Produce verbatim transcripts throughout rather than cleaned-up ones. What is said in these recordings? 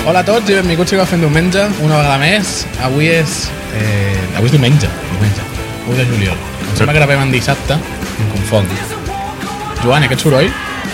Hola a tots i benvinguts a Cafè en Diumenge, una vegada més. Avui és... Eh, avui és diumenge, diumenge, u de juliol. Em sembla que gravem en dissabte, em confong. Joan, aquest soroll?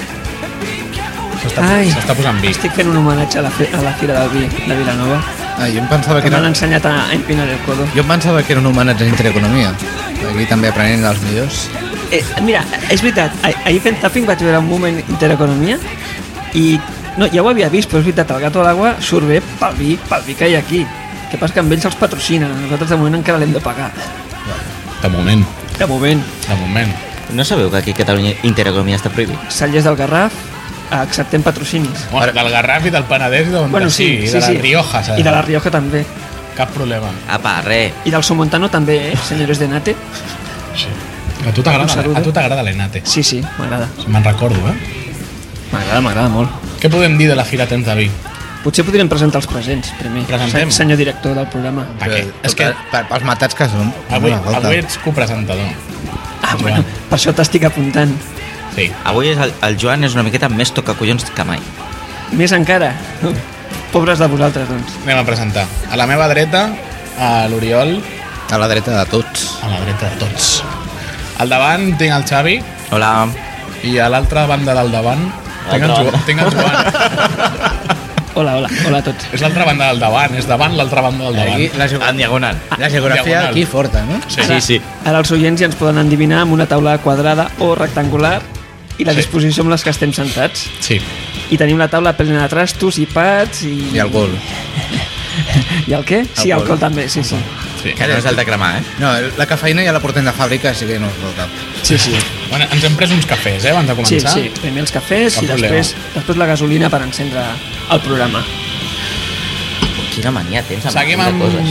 S'està posant vi. Estic fent un homenatge a la, fe, a la Fira del Vi de Vilanova. Ah, jo em pensava que, que era... m'han ensenyat a empinar el codo. Jo em pensava que era un homenatge a Intereconomia. Aquí també aprenent dels millors. Eh, mira, és veritat, ah, ahir fent tapping vaig veure un moment Intereconomia i no, ja ho havia vist, però és veritat, el Gato a l'Agua surt bé pel vi, pel vi que hi ha aquí. Que passa que amb ells els patrocinen, nosaltres de moment encara l'hem de pagar. De moment. De moment. De moment. No sabeu que aquí a Catalunya Intereconomia està prohibit? Cellers del Garraf, acceptem patrocinis. Bueno, del Garraf i del Penedès i d'on bueno, sí, sí, i sí, de la sí. Rioja. I de la Rioja també. Cap problema. Apa, res. I del Somontano també, eh, senyores de Nate. Sí. A tu t'agrada, a tu t'agrada l'Enate. Sí, sí, m'agrada. Me'n recordo, eh? M'agrada, m'agrada molt. Què podem dir de la Fira Temps de Vi? Potser podríem presentar els presents, primer. Presentem. Senyor director del programa. Per què? És que per, pels matats que som. avui, no avui ets copresentador. Ah, bueno, per això t'estic apuntant. Sí. Avui és el, el Joan és una miqueta més tocacollons que mai. Més encara. Pobres de vosaltres, doncs. Anem a presentar. A la meva dreta, a l'Oriol. A la dreta de tots. A la dreta de tots. Al davant tinc el Xavi. Hola. I a l'altra banda del davant tinc el, jo, tinc el Joan. Hola, hola, hola a tots. És l'altra banda del davant, és davant l'altra banda del davant. Aquí, la, ge En diagonal. la geografia diagonal. aquí forta, no? Sí, Sí, sí. Ara els oients ja ens poden endivinar amb una taula quadrada o rectangular i la Sí. disposició amb les que estem sentats. Sí. I tenim la taula plena de trastos i pats i... I el gol. I el què? Sí, El el gol. col també, sí, sí. Sí. Que no és el de cremar, eh? No, la cafeïna ja la portem de fàbrica, així que no es vol cap. Sí, sí. Bueno, ens hem pres uns cafès, eh, abans de Sí, començar. sí. Primer els cafès Cap i problema. després, després la gasolina per encendre el programa. Quina mania tens amb Seguim aquestes amb...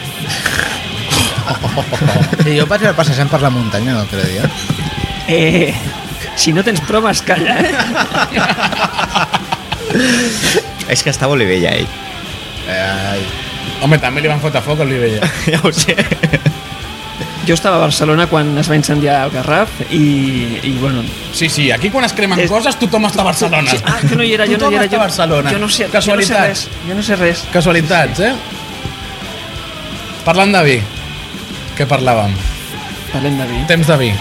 coses. Sí, jo vaig anar passejant per la muntanya l'altre dia. Eh, si no tens proves, calla, eh? És que està a Olivella, ell. Ai. Home, també li van fotre foc a l'Olivella. Ja ho sé. Jo estava a Barcelona quan es va incendiar el Garraf i, i bueno... Sí, sí, aquí quan es cremen És- coses tothom està a Barcelona. Sí, ah, jo no hi era, jo no Tothom hi era. està a Barcelona. Jo no sé, jo no sé Casualitats. res. Jo no sé res. Casualitats, eh? Parlant de vi. Què parlàvem? Parlem de vi. Temps de vi.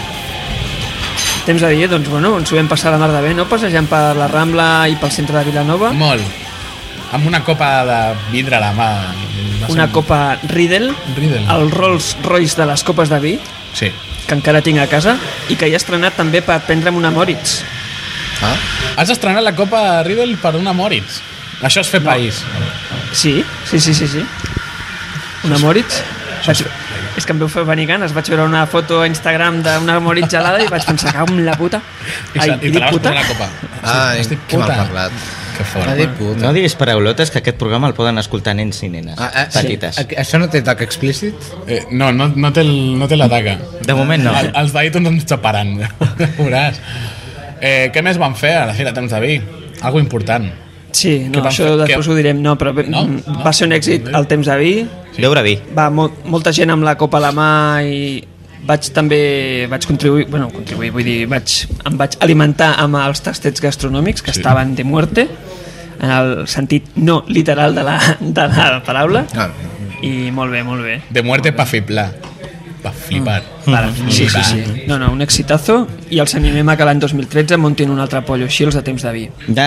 Temps de dir, doncs bueno, ens ho vam passar la mar de bé, no? Passejant per la Rambla i pel centre de Vilanova. Molt. Amb una copa de vidre a la mà. Va ser Una un- copa Riedel, Riedel. el Rolls Royce de les copes de vi, Sí. que encara tinc a casa, i que he estrenat també per prendre'm una Moritz. Ah? Has estrenat la copa Riedel per una Moritz. Això és fer No. país. Sí, sí, sí, sí, sí. Una Moritz. Vaig... És que em veu fer venir ganes. Vaig veure una foto a Instagram d'una Moritz gelada i vaig pensar, cau amb la puta. I, Ai, se- i i te dic la vas puta? posar a la copa. Ai, Estic que mal puta. parlat. Que fort. Ha dit puta. No diguis paraulotes, que aquest programa el poden escoltar nens i nenes. Ah, ah, petites. sí. Això no té tac explícit? Eh, no, no, no té, el, no té la taca. De moment no. El, els d'iTunes ens xaparan. Veuràs. Eh, què més van fer a la Fira Temps de Vi? Algo important. Sí, Què no, van això fer? després Què- ho direm. No, però No? no? va ser un èxit el temps de vi. Sí. Beure vi. Va mo molta gent amb la copa a la mà i vaig també vaig contribuir, bueno, contribuir, vull dir, vaig, em vaig alimentar amb els tastets gastronòmics que Sí. estaven de muerte, en el sentit no literal de la, de la paraula, Ah, i molt bé, molt bé. De muerte pa flipar. Pa flipar. Vale, sí, sí, sí. No, no, un exitazo, i els animem a que l'any dos mil tretze muntin un altre pollo així, els de temps de vi. Ja...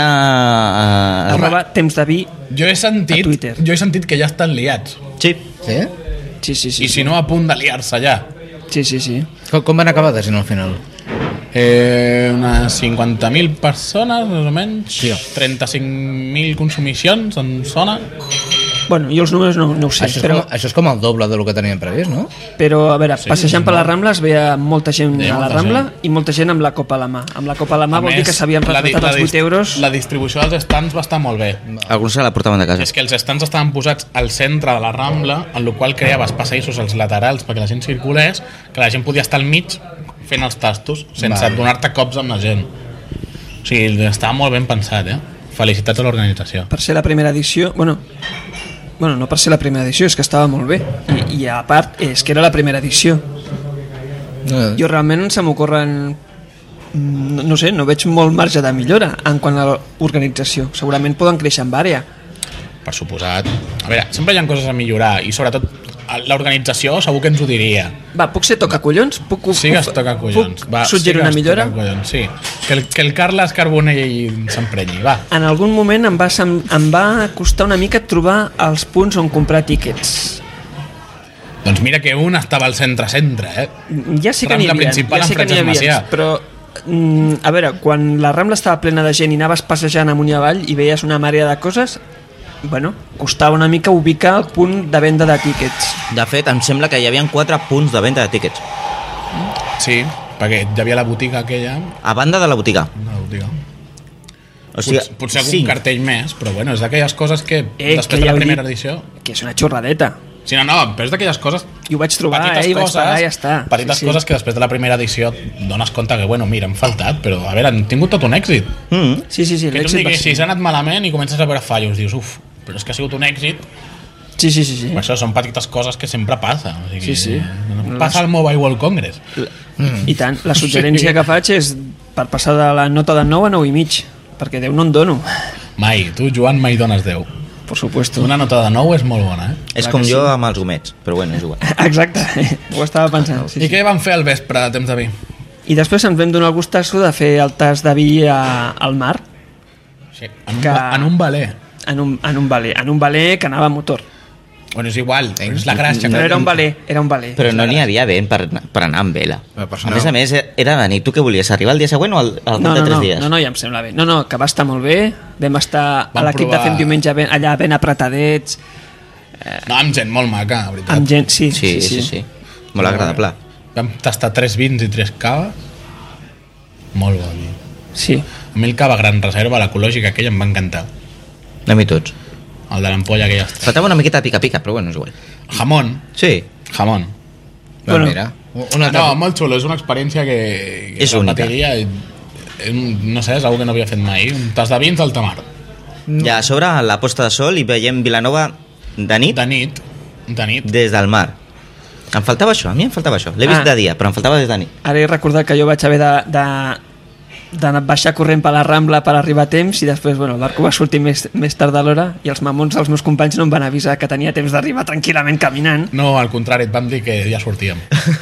Uh, Arroba temps de vi. Jo he sentit, A Twitter. jo he sentit que ja estan liats. sí. sí? Sí, sí, sí. I si no, a punt de liar-se ja. Sí, sí, sí. Com, com van acabar de gent al final? Eh, unes cinquanta mil persones, més o menys. Sí. trenta-cinc mil consumicions, em sona. Bueno, jo els números no, no ho sé, Això és, però, com, això és com el doble del que teníem previst, no? però a veure, Sí, passejant sí, per la molt. Rambla es veia molta gent Hi ha a la molta Rambla gent. i molta gent amb la copa a la mà. Amb la copa a la mà A vol dir més, que s'havien la di- retratat la els dist- vuit euros. La distribució dels stands va estar molt bé. Alguns se la portaven de casa. És que els stands estaven posats al centre de la Rambla, en el qual creaves passadissos als laterals perquè la gent circulés, que la gent podia estar al mig fent els tastos sense Vale. donar-te cops amb la gent. O sigui, estava molt ben pensat, eh? Felicitats a l'organització. Per ser la primera edició, bueno, bueno, no per ser la primera edició, és que estava molt bé. I, i a part, és que era la primera edició. No, Jo realment se m'ocorren, no, no sé, no veig molt marge de millora en quant a l'organització. Segurament poden créixer amb àrea, per suposat. A veure, sempre hi ha coses a millorar i sobretot l'organització segur que ens ho diria. Va, puc ser toca collons? Puc, Sí que es toca collons. Puc Va, suggerir sí que una es millora? toca collons, sí. Que el, que el Carles Carbonell s'emprenyi, va. En algun moment em va, sem- em va costar una mica trobar els punts on comprar tíquets. Doncs mira que un estava al centre-centre, eh? Ja sé que n'hi Rambla havia, principal ja sé amb que n'hi Francesc havia, Macià. però mm, a veure, quan la Rambla estava plena de gent i anaves passejant amunt i avall i veies una marea de coses, bueno, costava una mica ubicar el punt de venda de tíquets. De fet, em sembla que hi havia quatre punts de venda de tíquets. Sí, perquè hi havia la botiga aquella, A banda de la botiga. una botiga. O sigui, Potser, potser algun cinc. cartell més, però bueno, és d'aquelles coses que Eh, després que de ja la heu primera dit edició... que és una xorradeta. Sí, no, no, però és d'aquelles coses... I ho vaig trobar, petites eh, i vaig coses, pagar i ja està. Petites Sí, sí. coses que després de la primera edició dones compte que, bueno, mira, han faltat, però a veure, han tingut tot un èxit. Mm. Sí, sí, sí, Que tu l'èxit va diguis, ser. si s'ha anat malament i comences a veure fallos, dius, uf, però és que ha sigut un èxit. Sí, sí, sí, sí. Per això són petites coses que sempre passa. O sigui, Sí, sí. no passa al Mobile World Congress. I tant, la suggerència Sí. que faig és per passar de la nota de nou a nou i mig, perquè Déu no en dono, Mai, tu, Joan, mai dones deu. per supuesto. Una nota de nou és molt bona, eh? És Clar com que jo sí. amb els gomets, però bueno, és igual. Exacte, ho estava pensant. Sí, I sí. què van fer al vespre de temps de vi? I després ens vam donar el gustasso de fer el tas de vi a, al mar, Sí, en un, Que- ba- en un baler. en un, en un baler, en un baler que anava a motor. Bueno, és igual, és la gràcia. No que- era un baler, era un baler. Però no n'hi havia vent per, per anar amb vela. Eh, pues A no. més a més, era de nit. Tu què volies? Arribar el dia següent o al, al No, cap de no, tres no, dies? no, no, ja em sembla bé. No, no, que va estar molt bé. Vam estar Vam a l'equip provar- de Fem Diumenge ben, allà ben apretadets, No, amb gent molt maca, la veritat. amb gent... Sí, Sí, sí, sí. sí. Molt agradable. Vam tastar tres vins i tres caves. Molt bo. vi. Sí. A mi el cava Gran Reserva, l'ecològica aquella, em va encantar. Anem i tots. El de l'ampolla aquella. Ostres. Faltava una miqueta de pica-pica, però bueno, és igual. Jamón. Sí. Jamón. Bueno. Bueno, mira, una No, molt xulo, és una experiència que, que És única. repetiria i- és un- no sé, és una que no havia fet mai. Un tas de vins d'alta mar. I a sobre, a la posta de sol, i veiem Vilanova de nit De nit. De nit. des del mar. Em faltava això, a mi em faltava això. L'he vist Ah. de dia, però em faltava des de nit. Ara he recordat que jo vaig haver de, de, de baixar corrent per la Rambla per arribar a temps i després, bueno, el barco va sortir més, més tard de l'hora i els mamons dels meus companys no em van avisar que tenia temps d'arribar tranquil·lament caminant. No, al contrari, et vam dir que ja sortíem.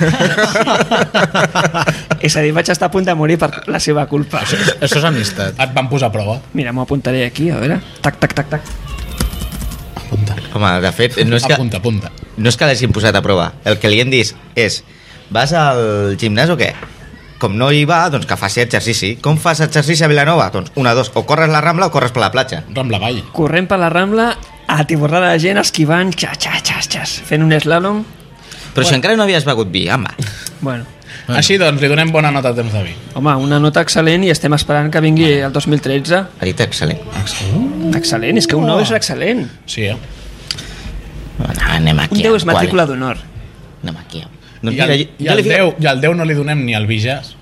És a dir, vaig estar a punt de morir per la seva culpa. Això és amistat. Et van posar a prova. Mira, m'ho apuntaré aquí, a veure. Tac, tac, tac, tac. Apunta. Home, de fet, no és que, Apunta, apunta. no és que l'hagin posat a prova. El que li hem dit és, vas al gimnàs o què? Com no hi va, doncs que faci exercici. Com fas exercici a Vilanova? Doncs una, dos, o corres la Rambla o corres per la platja. Rambla Vall. Corrent per la Rambla, atiborrada de gent, esquivant, xas, xas, xas, xas, fent un slalom. Però si encara no havies begut vi, home. Bueno, Així doncs, li donem bona nota de temps de vi. home, una nota excel·lent i estem esperant que vingui el dos mil tretze. Ha dit excel·lent. Excel·lent, és que un nou és excel·lent. Sí, eh? Bueno, anem aquí. Un deu és amb qual- matrícula d'honor. Anem aquí. Doncs I, el, mira, i, jo li el fico- deu, I al deu no li donem ni al Vijas.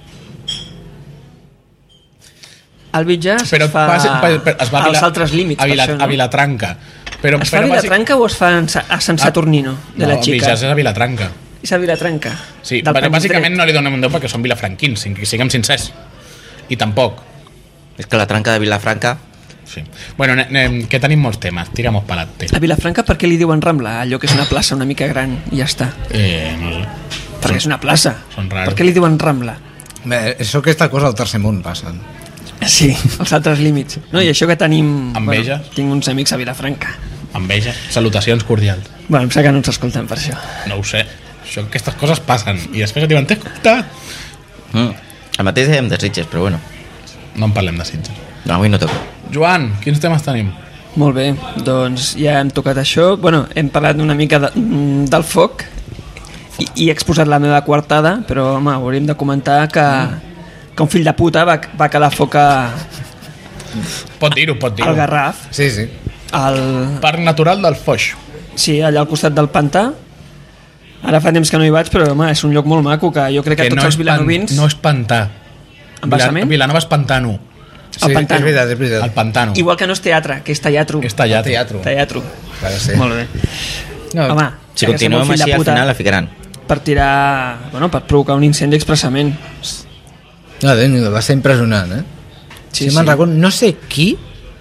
El Vitjà Però es fa pas- pa- pa- es va a als Vila- altres límits, a, Vila, per això, no? a Vilatranca. Però, Es fa a però bàsic- Vilatranca o es fa en Sa- a Sant Saturnino, de la no, xica? Vijas és a Vilatranca. És a Vilatranca. Sí, del però Petit bàsicament Dret. no li donem un deu perquè són vilafranquins, si- siguem sincers. I tampoc. És que la tranca de Vilafranca... Sí. Bueno, ne, ne, que tenim molts temes, tiramos pa'lante. A Vilafranca per què li diuen Rambla? Allò que és una plaça una mica gran i ja està. Eh, no sé. Perquè és una plaça. són raros. Per què li diuen Rambla? Bé, això aquesta cosa al tercer món passen. Sí, els altres límits. No, i això que tenim... Enveges? Bueno, tinc uns amics a Vilafranca. Enveja. Salutacions cordials. Bueno, em sembla que no ens escolten per això. No ho sé. Això, aquestes coses passen. I després et diuen, t'he escoltat. Mm. El mateix dèiem de Sitges, però bueno. No en parlem de Sitges. No, avui no toca. Joan, quins temes tenim? Molt bé, doncs ja hem tocat això. Bueno, hem parlat una mica de, mm, del foc i, i he exposat la meva coartada, però home, hauríem de comentar que, que un fill de puta va, va quedar foca Pot dir-ho, pot dir-ho. al Garraf, Sí, sí. al, Parc natural del Foix. sí, allà al costat del pantà. Ara fa temps que no hi vaig, però home, és un lloc molt maco que jo crec que, Que tots no els és, pan, vilanovins... no és pantà. Embassament? Vila, Vilanova és pantano. Sí, El pantano. és veritat, és veritat. El pantano. Igual que no és teatre, que és teatro. És tallat. Teatro. Teatro. Clar, sí. Molt bé. No, Home, Si que sembla un continuem fill de així, al puta final la ficaran. per tirar... Bueno, per provocar un incendi expressament. no, Déu, va ser impressionant, eh? Sí, Sí, sí. Me'n recordo, no sé qui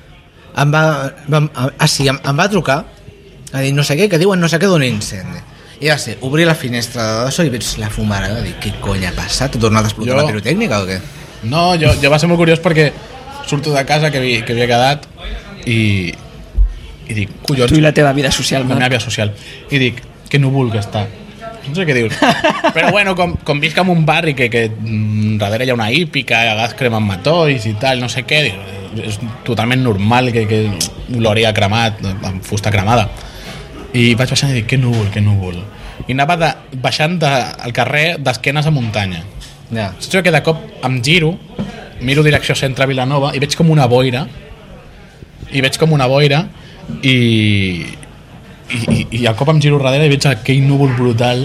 em va, va, ah, sí, em, em va trucar a dir no sé què, que diuen no sé què d'un incendi. I va ser, obrir la finestra de d'això i veig la fumara, va dir, què cony ha passat? Ha tornat a explotar Jo- la pirotècnica o què? No, jo, jo va ser molt curiós perquè surto de casa que, havia, que havia quedat i, i dic, collons, Tu i la teva vida social, la meva Marc. vida social. I dic, que núvol que està. No sé què dius. Però bueno, com, com visc en un barri que, que mm, darrere hi ha una hípica, a vegades cremen matolls i tal, no sé què, dic, és totalment normal que, que l'hauria cremat, amb fusta cremada. I vaig baixant i dic, que núvol, que núvol. I anava de, baixant de, al carrer d'esquenes a muntanya. Ja. Saps que de cop em giro, miro direcció centre Vilanova i veig com una boira, i veig com una boira i, i, i, i al cop em giro darrere i veig aquell núvol brutal.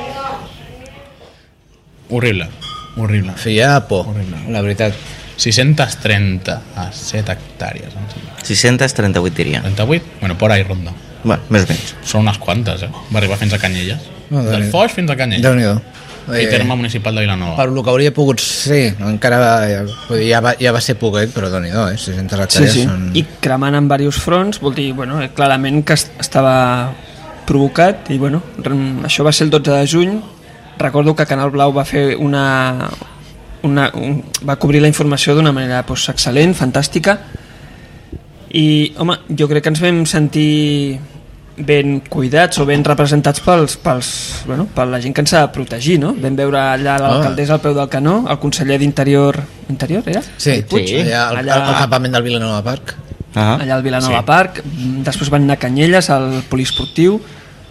Horrible, horrible. Feia por, Horrible. la veritat. sis-centes trenta-set hectàrees, em sembla. sis-centes trenta-vuit, diria. trenta-vuit? Bueno, por ahí ronda. Bueno, més o menys. Són unes quantes, eh? Va arribar fins a Canyelles. No, Del Déu-n'hi-do. Foix fins a Canyelles. Déu-n'hi-do. I terme municipal de Vilanova. Per lo que hauria pogut ser, encara va, ja, vull dir, ja, va, ja va ser poquet, però doni-do, eh? sis-centes Sí, hectàrees sí. són... I cremant en diversos fronts, vol dir, bueno, eh, clarament que est- estava provocat i, bueno, re- això va ser el dotze de juny. Recordo que Canal Blau va fer una... una un, va cobrir la informació d'una manera doncs, excel·lent, fantàstica, i, home, jo crec que ens vam sentir ben cuidats o ben representats pels, pels, bueno, per la gent que ens ha de protegir, no? Vam veure allà l'alcaldessa al peu del canó, el conseller d'Interior... Interior, era? Sí, Puig, sí. Allà, al, allà- al campament del Vilanova Park. Ah. allà al Vilanova Sí. Park. Després van anar a Canyelles, al poliesportiu.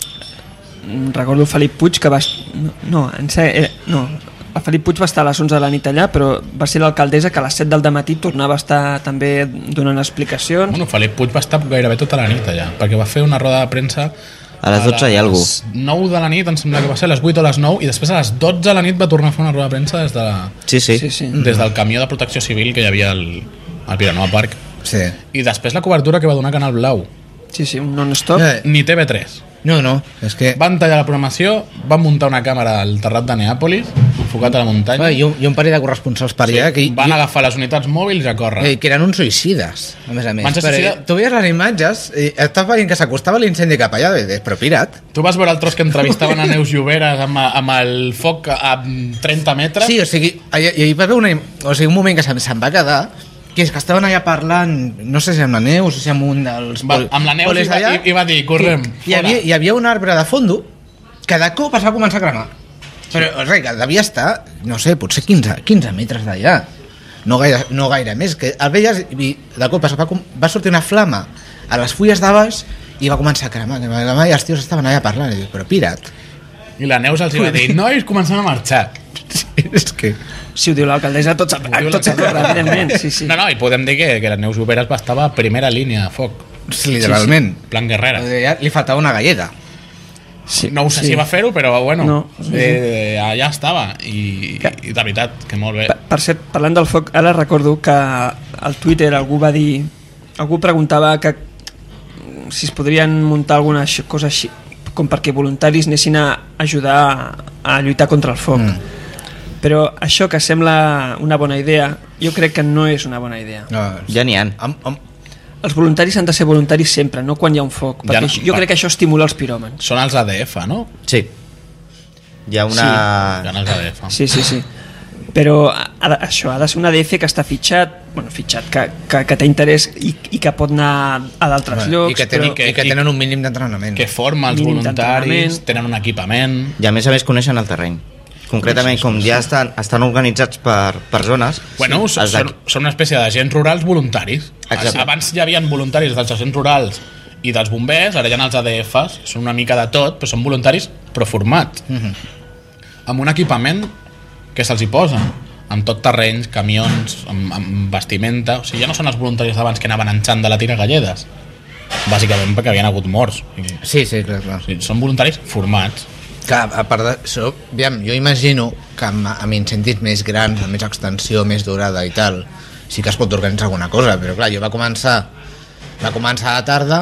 Mm, recordo Felip Puig que va... est- no, no, en ser, eh, no, el Felip Puig va estar a les onze de la nit allà, però va ser l'alcaldessa que a les set del dematí tornava a estar també donant explicacions. Bueno, Felip Puig va estar gairebé tota la nit allà, perquè va fer una roda de premsa A les dotze i a algú. les nou de la nit, em sembla que va ser, a les vuit o a les nou, i després a les dotze de la nit va tornar a fer una roda de premsa des, de la, Sí, sí. Sí, sí. des del camió de protecció civil que hi havia al, al Vilanova Park. Sí. I després la cobertura que va donar Canal Blau. Sí, sí, un non-stop. Eh, Ni T V tres. no, no, és que... Van tallar la programació, van muntar una càmera al terrat de Neàpolis, enfocat a la muntanya, Va, i, un, I un parell de corresponsals per allà que, van i, agafar les unitats mòbils i a córrer. eh, que eren uns suïcides, a més a més. Van ser Perquè suïcides? tu veies les imatges i estàs veient que s'acostava l'incendi cap allà, i deies, però pirat. Tu vas veure el tros que entrevistaven a Neus Lloberes amb, amb el foc a trenta metres? Sí, o sigui, hi, hi va haver una, o sigui, un moment que se'm, se'm va quedar, que és que estaven allà parlant, no sé si amb la Neus o si amb un dels... Va, amb la Neus polis i va- allà, i- i va dir, correm, que hi havia, hi havia un arbre de fondo que de cop es va començar a cremar. Però res, que devia estar, no sé, potser quinze, quinze metres d'allà. No gaire, no gaire més. Que el veies i de cop es va, com- va sortir una flama a les fulles de baix i va començar a cremar. Que va cremar i els tios estaven allà parlant. I dic, però pirat. I la Neus els hi va dir, nois, comencem a marxar. És que... Si ho diu l'alcaldessa, tots a, Ho diu tots a córrer, evidentment. Sí, sí. No, no, i podem dir que, que la Neus Lloberes va estar a primera línia de foc. Literalment. Plan guerrera. Ja li faltava una galleda. Sí, No ho sé sí. si va fer-ho, però bueno, No, sí, sí. eh, allà estava. I, Que- I de veritat, que molt bé. Per, per cert, parlant del foc, ara recordo que al Twitter algú va dir... Algú preguntava que si es podrien muntar alguna x- cosa així, com perquè voluntaris anessin a ajudar a, a lluitar contra el foc. Mm. Però això que sembla una bona idea, jo crec que no és una bona idea. No, Ja n'hi ha. amb, amb, Els voluntaris han de ser voluntaris sempre, no quan hi ha un foc, Ja perquè no, això- jo va. crec que això estimula els piròmans. Són els A D F, no? Sí. Hi ha una... Hi ha els A D F. Sí, sí, sí. Però ha, ha de- això ha de ser un A D F que està fitxat, bueno, fitxat, que, que, que té interès i, i que pot anar a d'altres llocs. i, que tenen, però... que- i que tenen un mínim d'entrenament. Que forma els Mínim voluntaris, d'entrenament. tenen un equipament... I a més a més coneixen el terreny. Concretament, com ja estan, estan organitzats per, per zones... Bueno, sí, són, els d'aquí- són una espècie d'agents rurals voluntaris. Exacte. Abans hi havia voluntaris dels agents rurals i dels bombers, ara hi ha els A D Fs, són una mica de tot, però són voluntaris però formats. Mm -hmm. Amb un equipament que se'ls hi posa, amb tot terrenys, camions, amb, amb vestimenta... O sigui, ja no són els voluntaris d'abans que anaven en xandall a tirar galledes, bàsicament perquè havien hagut morts. I, Sí, sí, clar, clar. o sigui, són voluntaris formats. Que, a part d'això, aviam, jo imagino que amb, amb incendis més grans, amb més extensió, més durada i tal, sí que es pot organitzar alguna cosa, però clar, jo va començar va començar a la tarda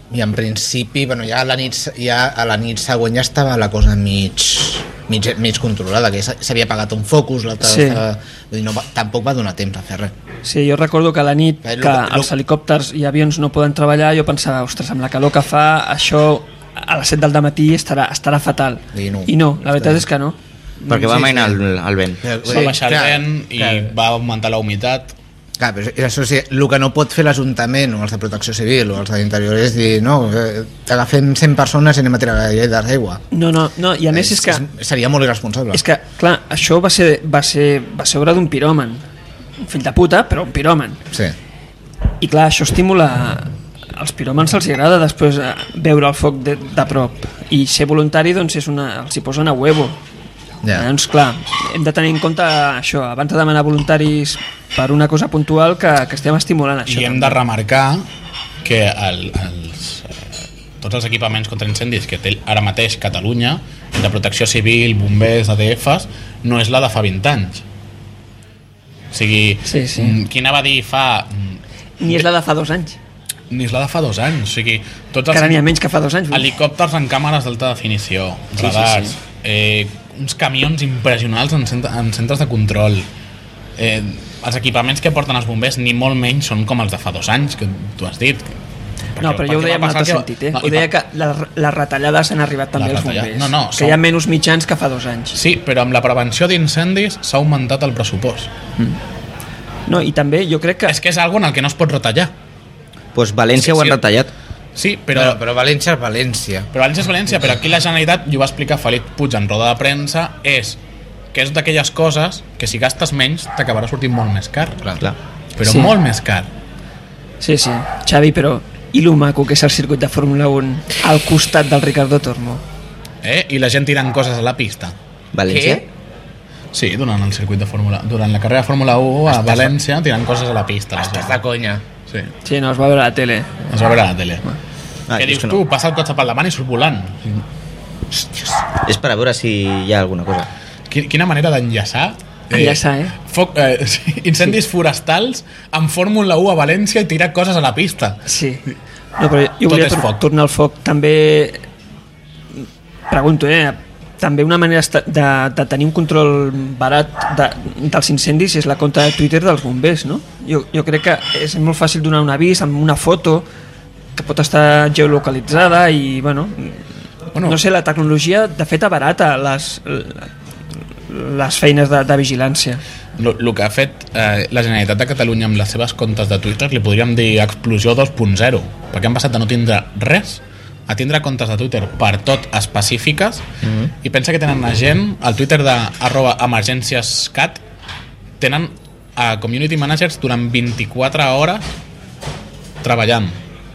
i en principi, bueno, ja a la nit, ja a la nit següent ja estava la cosa mig, mig, mig controlada, que s'havia apagat un focus, l'altre Sí. estava, vull dir, no va, tampoc va donar temps a fer res. Sí, jo recordo que a la nit Eh, lo que que- lo- els helicòpters i avions no poden treballar, jo pensava, ostres, amb la calor que fa, això a les set del matí estarà, estarà fatal. I no. I no, la veritat és que no. Perquè va Sí, mainar sí. el, el vent. Però, vull Va dir, baixar el clar, vent i clar, va augmentar la humitat. Clar, però és això sí, el que no pot fer l'Ajuntament o els de Protecció Civil o els de l'Interior és dir, no, eh, agafem cent persones i anem a tirar galletes d'aigua. No, no, no, i a més és que... Seria molt irresponsable. És que, clar, això va ser, va ser, va ser obra d'un piròman. Un fill de puta, però un piròman. Sí. I clar, això estimula... Als piròmans se'ls agrada després eh, veure el foc de, de prop. I ser voluntari, doncs, és una, els hi posen a huevo. Ja. Doncs clar, hem de tenir en compte això, abans de demanar voluntaris per una cosa puntual, que, que estem estimulant això. I hem de remarcar que el, els, eh, tots els equipaments contra incendis que té ara mateix Catalunya, de protecció civil, bombers, A D Fs, no és la de fa vint anys. O sigui, Sí, sí. mm, quina va dir fa... mm, Ni és la de fa dos anys. Ni és la de fa dos anys. O sigui, tots Que ara n'hi ha els menys que fa dos anys. vull dir. helicòpters amb càmeres d'alta definició, sí, radars, sí. Eh, uns camions impressionants en, centre, en centres de control. Eh, els equipaments que porten els bombers ni molt menys són com els de fa dos anys, que tu has dit. No, però jo ho deia en un altre sentit, eh? No, Ho deia que les, les retallades han arribat també Les als retallades- bombers. no, no, que són- hi ha menys mitjans que fa dos anys. Sí, però amb la prevenció d'incendis s'ha augmentat el pressupost. No, i també jo crec que... És que és algo en el que no es pot retallar. Pues València Sí, ho han sí. retallat. Sí, Però, però, però València és València. però València és València, però aquí la Generalitat, i ho va explicar Felip Puig en roda de premsa, és que és d'aquelles coses que si gastes menys t'acabarà sortint molt més car. Clar. Clar. Però Sí. molt més car. Sí, sí. Xavi, però i lo maco que és el circuit de Fórmula un al costat del Ricardo Tormo? Eh? I la gent tirant coses a la pista. València? Què? Sí, durant el circuit de Fórmula... Durant la carrera de Fórmula un a València tirant coses a la pista. Estàs de conya. Sí, Sí, no, es va veure a la tele. es va veure a la tele. Ah, Què és dius que no. tu? Passa el cotxe pel davant i surt volant. És per a veure si hi ha alguna cosa. Quina, quina manera d'enllaçar. Enllaçar, eh? Foc, eh sí, incendis forestals amb Fórmula un a València i tirar coses a la pista. Sí. No, però jo Tot volia és tor foc. tornar al foc. També pregunto, eh? També una manera esta- de, de tenir un control barat de, dels incendis és la compta de Twitter dels bombers, no? Jo, jo crec que és molt fàcil donar un avís amb una foto que pot estar geolocalitzada i, bueno, Bueno. no sé, la tecnologia de fet abarata les, les feines de, de vigilància. El que ha fet eh, la Generalitat de Catalunya amb les seves comptes de Twitter li podríem dir explosió dos punt zero, perquè han passat de no tindre res a tindre comptes de Twitter per tot específiques. Mm-hmm. I pensa que tenen la gent al Twitter de arroba emergènciescat tenen a community managers durant vint-i-quatre hores treballant.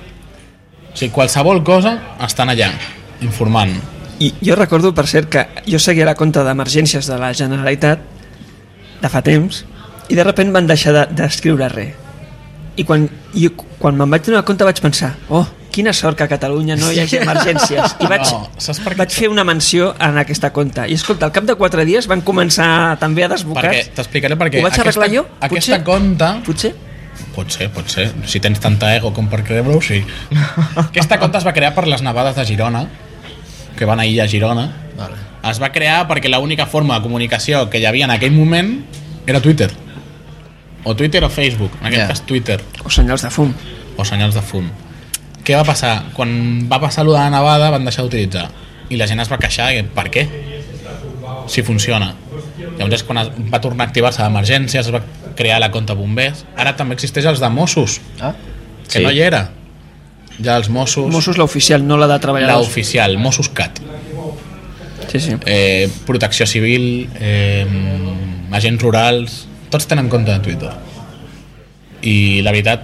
O sigui, qualsevol cosa estan allà informant. I jo recordo, per cert, que jo seguia la compta d'emergències de la Generalitat de fa temps i de sobte van deixar de- d'escriure de res. I quan, jo, quan me'n vaig donar compte vaig pensar, oh, quina sort que a Catalunya no hi hagi emergències. I vaig, No, saps per què? vaig fer una menció en aquesta compta. I escolta, al cap de quatre dies van començar també a desbocar. Perquè t'explicaré per què. Ho vaig arreglar jo? Aquesta Potser? compta Potser? Pot ser, pot ser. Si tens tanta ego com per creure-ho, sí. Aquesta compte es va crear per les nevades de Girona, que van ahir a Girona. Vale. Es va crear perquè l'única forma de comunicació que hi havia en aquell moment era Twitter. O Twitter o Facebook, en aquest Ja. cas Twitter. O senyals de fum. O senyals de fum. Què va passar? Quan va passar allò de la nevada van deixar d'utilitzar. I la gent es va queixar, que, per què? Si funciona. Llavors és quan es va tornar a activar-se d'emergències, es va crear la compta bombers. Ara també existeix els de Mossos, Ah? que Sí. no hi era. Ja els Mossos, Mossos l'oficial, no la de treballadors. l'oficial, Mossos Cat. Sí, sí. Eh, protecció civil, eh, agents rurals, tots tenen compte de Twitter. I la veritat,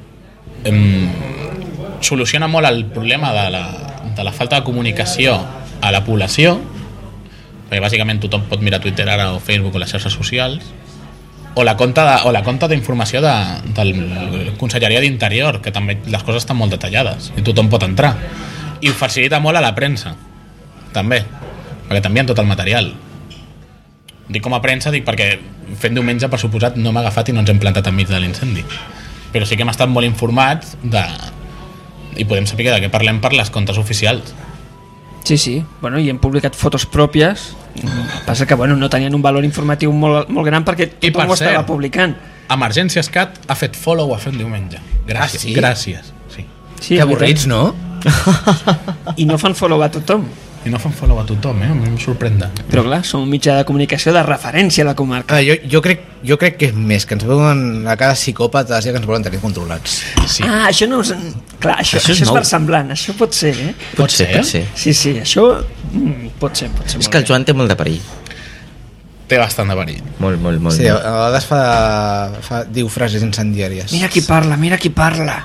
eh, soluciona molt el problema de la, de la falta de comunicació a la població, perquè bàsicament tothom pot mirar Twitter ara o Facebook o les xarxes socials, o la compta de, o la compta d'informació de, del Conselleria d'Interior, que també les coses estan molt detallades i tothom pot entrar, i ho facilita molt a la premsa també, perquè també hi ha tot el material. Dic com a premsa, dic perquè fent diumenge, per suposat, no m'ha agafat i no ens hem plantat enmig de l'incendi, però sí que hem estat molt informats de, i podem saber de què parlem per les comptes oficials. Sí, sí, bueno, i hem publicat fotos pròpies, passa que bueno, no tenien un valor informatiu molt, molt gran perquè I per tothom ho estava cert, publicant. Emergències Cat ha fet follow a fer un diumenge. Gràcies, Ah, sí? gràcies. Sí. Sí, Que avorrits, no? I no fan follow a tothom. I no fan follow a tothom, eh? A mi em sorprèn. Però clar, som un mitjà de comunicació de referència a la comarca. Ah, jo, jo, crec, jo crec que és més, que ens veuen a cada psicòpata i que ens volen tenir controlats. Sí. Ah, això no és... Clar, això, Això això, és això és nou. versemblant, això pot ser, eh? Pot ser, pot ser. Sí, sí, això mm, pot ser, pot ser. És molt que el bé. Joan té molt de perill. Té bastant de perill. Molt, molt, molt. Sí, a molt. a vegades fa, fa, diu frases incendiàries. Mira qui parla, mira qui parla.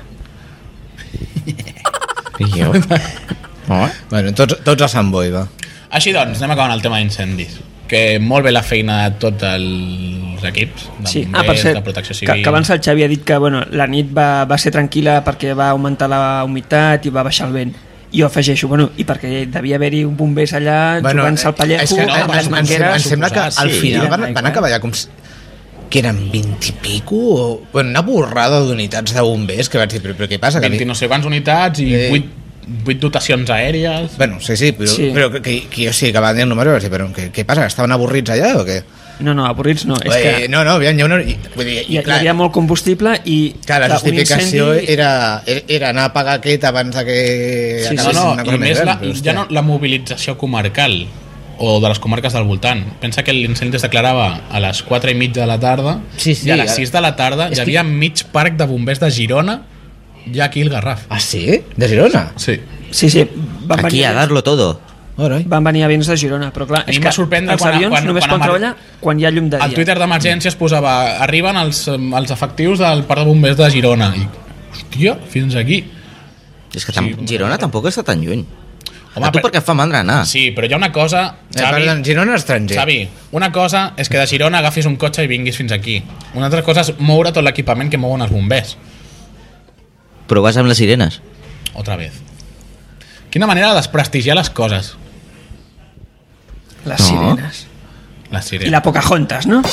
I jo? Oh? Bueno, tots, tots a Sant Boi, va. Així doncs, anem acabant el tema d'incendis. Que molt bé la feina de tots els equips, de Sí, bombers, ah, per cert, de protecció que, civil. que abans el Xavi ha dit que bueno, la nit va, va ser tranquil·la perquè va augmentar la humitat i va baixar el vent. I jo afegeixo, bueno, i perquè devia haver-hi un bombers allà Bueno, jugant-se al pallejo és que, amb em, les em, em, mangueres. sembla que al sí, final van, tirant van aigua, acabar ja com... si- que eren vint i pico o... Bueno, una borrada d'unitats de bombers que vaig dir, però, però què passa? Que vint i no sé quants unitats i Eh. vuit, vuit dotacions aèries. Bueno, sí, sí, però, Sí. sí. però que, que jo sí que van dir el número i vaig dir, però què, què passa? Estaven avorrits allà o què? No, no, avorrits no. És Ué, que no, no, aviam, hi ha una... I, vull dir, hi, i, hi clar, havia molt combustible i... clar, la clar, un justificació incendi- era, era anar a pagar aquest abans de que Sí, No, acabés no, una i cosa més gran, la, però, ja hòstia. no la mobilització comarcal o de les comarques del voltant. Pensa que l'incendi es declarava a les quatre i mitja de la tarda Sí, sí, i a les ara- sis de la tarda És hi que- havia mig parc de bombers de Girona ja aquí al Garraf. Ah, sí? De Girona? Sí. Sí, sí, van Aquí venir, a darlo todo. Oi. van venir avions de Girona, però clar, A mi és em que va sorprendre els quan- avions quan- només quan poden amar- treballar quan hi ha llum de dia. Al Twitter d'emergències posava arriben els, els efectius del parc de bombers de Girona i, hòstia, fins aquí. És que tam Sí. Girona tampoc està tan lluny. Home, A tu però- perquè et fa mandra anar. Sí, però hi ha una cosa, Eh, Xavi, perdó, Girona estranger. Xavi, una cosa és que de Girona agafis un cotxe i vinguis fins aquí. Una altra cosa és moure tot l'equipament que mouen els bombers. Però vas amb les sirenes. Otra vez. Quina manera de desprestigiar les coses. Les No. sirenes. Les I sirenes. la Pocahontas, no?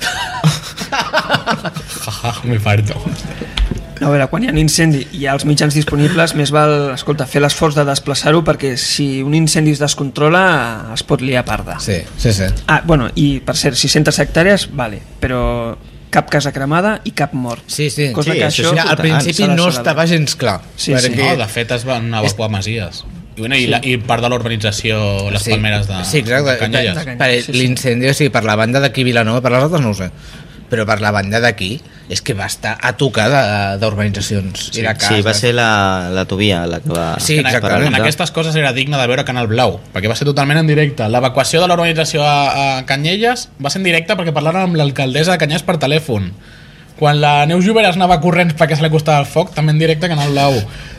Jaja, me parto. No, a veure, quan hi ha un incendi i hi ha els mitjans disponibles, més val, escolta, fer l'esforç de desplaçar-ho perquè si un incendi es descontrola es pot liar parda. Sí, sí, sí. Ah, bueno, i per cert, sis-centes hectàrees, vale, però cap casa cremada i cap mort. Sí, sí. Cosa Sí, que això això... sí, Mira, al principi s'ha de no celebrar. estava gens clar. Sí, sí. perquè- No, de fet es van evacuar masies. I, bueno, i, la, i part de l'urbanització, les Sí. palmeres de, Sí, exacte. de Canyelles. De Canyelles. Per Sí, sí. l'incendi, o sigui, per la banda d'aquí Vilanova, per les altres no ho sé, però per la banda d'aquí és que va estar a tocar de- d'urbanitzacions i de cases. Sí, va ser la, la Tobia la que va... Sí, En, exactament. en aquestes coses era digne de veure Canal Blau, perquè va ser totalment en directe. L'evacuació de l'urbanització a, a Canyelles va ser en directe perquè parlaven amb l'alcaldessa de Canyelles per telèfon. Quan la Neus Lloberes anava corrents perquè se li costava el foc, també en directe a Canal Blau.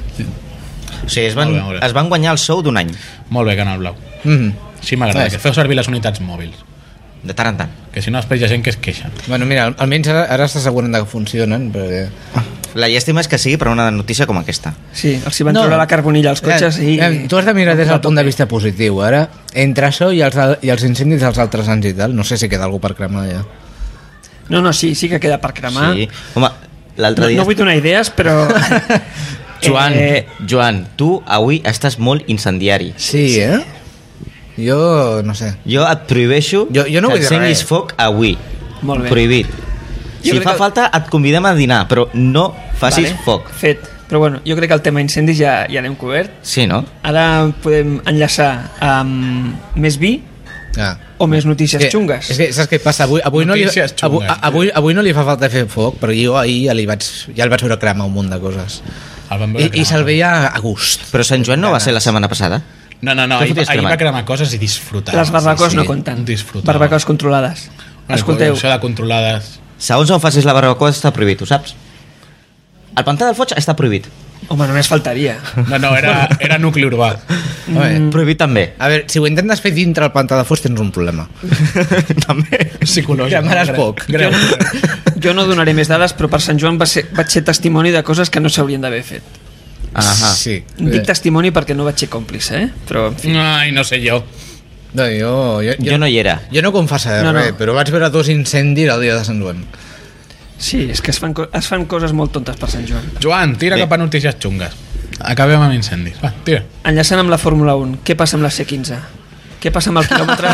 O sigui, es van, Molt bé, molt bé. es van guanyar el sou d'un any, Molt bé, Canal Blau. Mm. Sí, m'agrada, que feu servir les unitats mòbils. de tant en tant. Que si no després hi ha gent que es queixa. Bueno, mira, al- almenys ara, ara s'asseguren que funcionen, perquè... La llàstima és que sigui per una notícia com aquesta. Sí, els hi van No. treure la carbonilla als cotxes i... Ja, tu has de mirar des del punt de vista positiu. Ara, entre això i els, i els incendis dels altres anys i tal, no sé si queda algú per cremar ja. No, no, sí, sí que queda per cremar. Sí. Home, l'altre No, dia... no vull donar idees, però... Joan, Eh, Joan, tu avui estàs molt incendiari. Sí, eh? Jo, no sé. Jo et prohibeixo Jo- jo no que vull dir encenguis res. foc avui. Molt bé. Prohibit. Jo Si crec fa que- falta, et convidem a dinar, però no facis Vale, foc. Fet. Però bueno, jo crec que el tema incendis ja, ja l'hem cobert. Sí, no? Ara podem enllaçar amb més vi Ah. o més notícies És que, xungues. és que saps què passa? Avui, avui, no li, Notícies avui, xungues. avui, avui no li fa falta fer foc, però jo ahir ja, li vaig, ja el vaig veure cremar un munt de coses. El vam veure I, i cremar. se'l veia a gust. Però Sant Joan no va ser la setmana passada? No, no, no, Què ahir, foties ahir va cremant? cremar coses i disfrutar. Les barbacoes sí, no sí. compten. Disfrutava. Barbacoes controlades. Escolteu, Això de controlades... Segons on facis la barbacoa està prohibit, ho saps? El pantà del Foig està prohibit. home, només faltaria. No, no, era, era nucli urbà. Mm. Prohibit també. A veure, si ho intentes fer dintre el pantà de fos tens un problema. també. Psicològic. Cremaràs poc. Greu. Jo no donaré més dades, però per Sant Joan va ser, vaig ser testimoni de coses que no s'haurien d'haver fet. Ahà. Sí. Dic testimoni perquè no vaig ser còmplice, eh? Però, en fi. Ai, no sé jo. No, jo, jo, Jo no hi era. Jo no confessa de No, no. res, però vaig veure dos incendis el dia de Sant Joan. Sí, és que es fan, co- es fan coses molt tontes per Sant Joan. Joan, tira Bé. cap a notícies xungues. Acabem amb incendis. Va, tira. Enllaçant amb la Fórmula un, què passa amb la C quinze? Què passa amb el quilòmetre?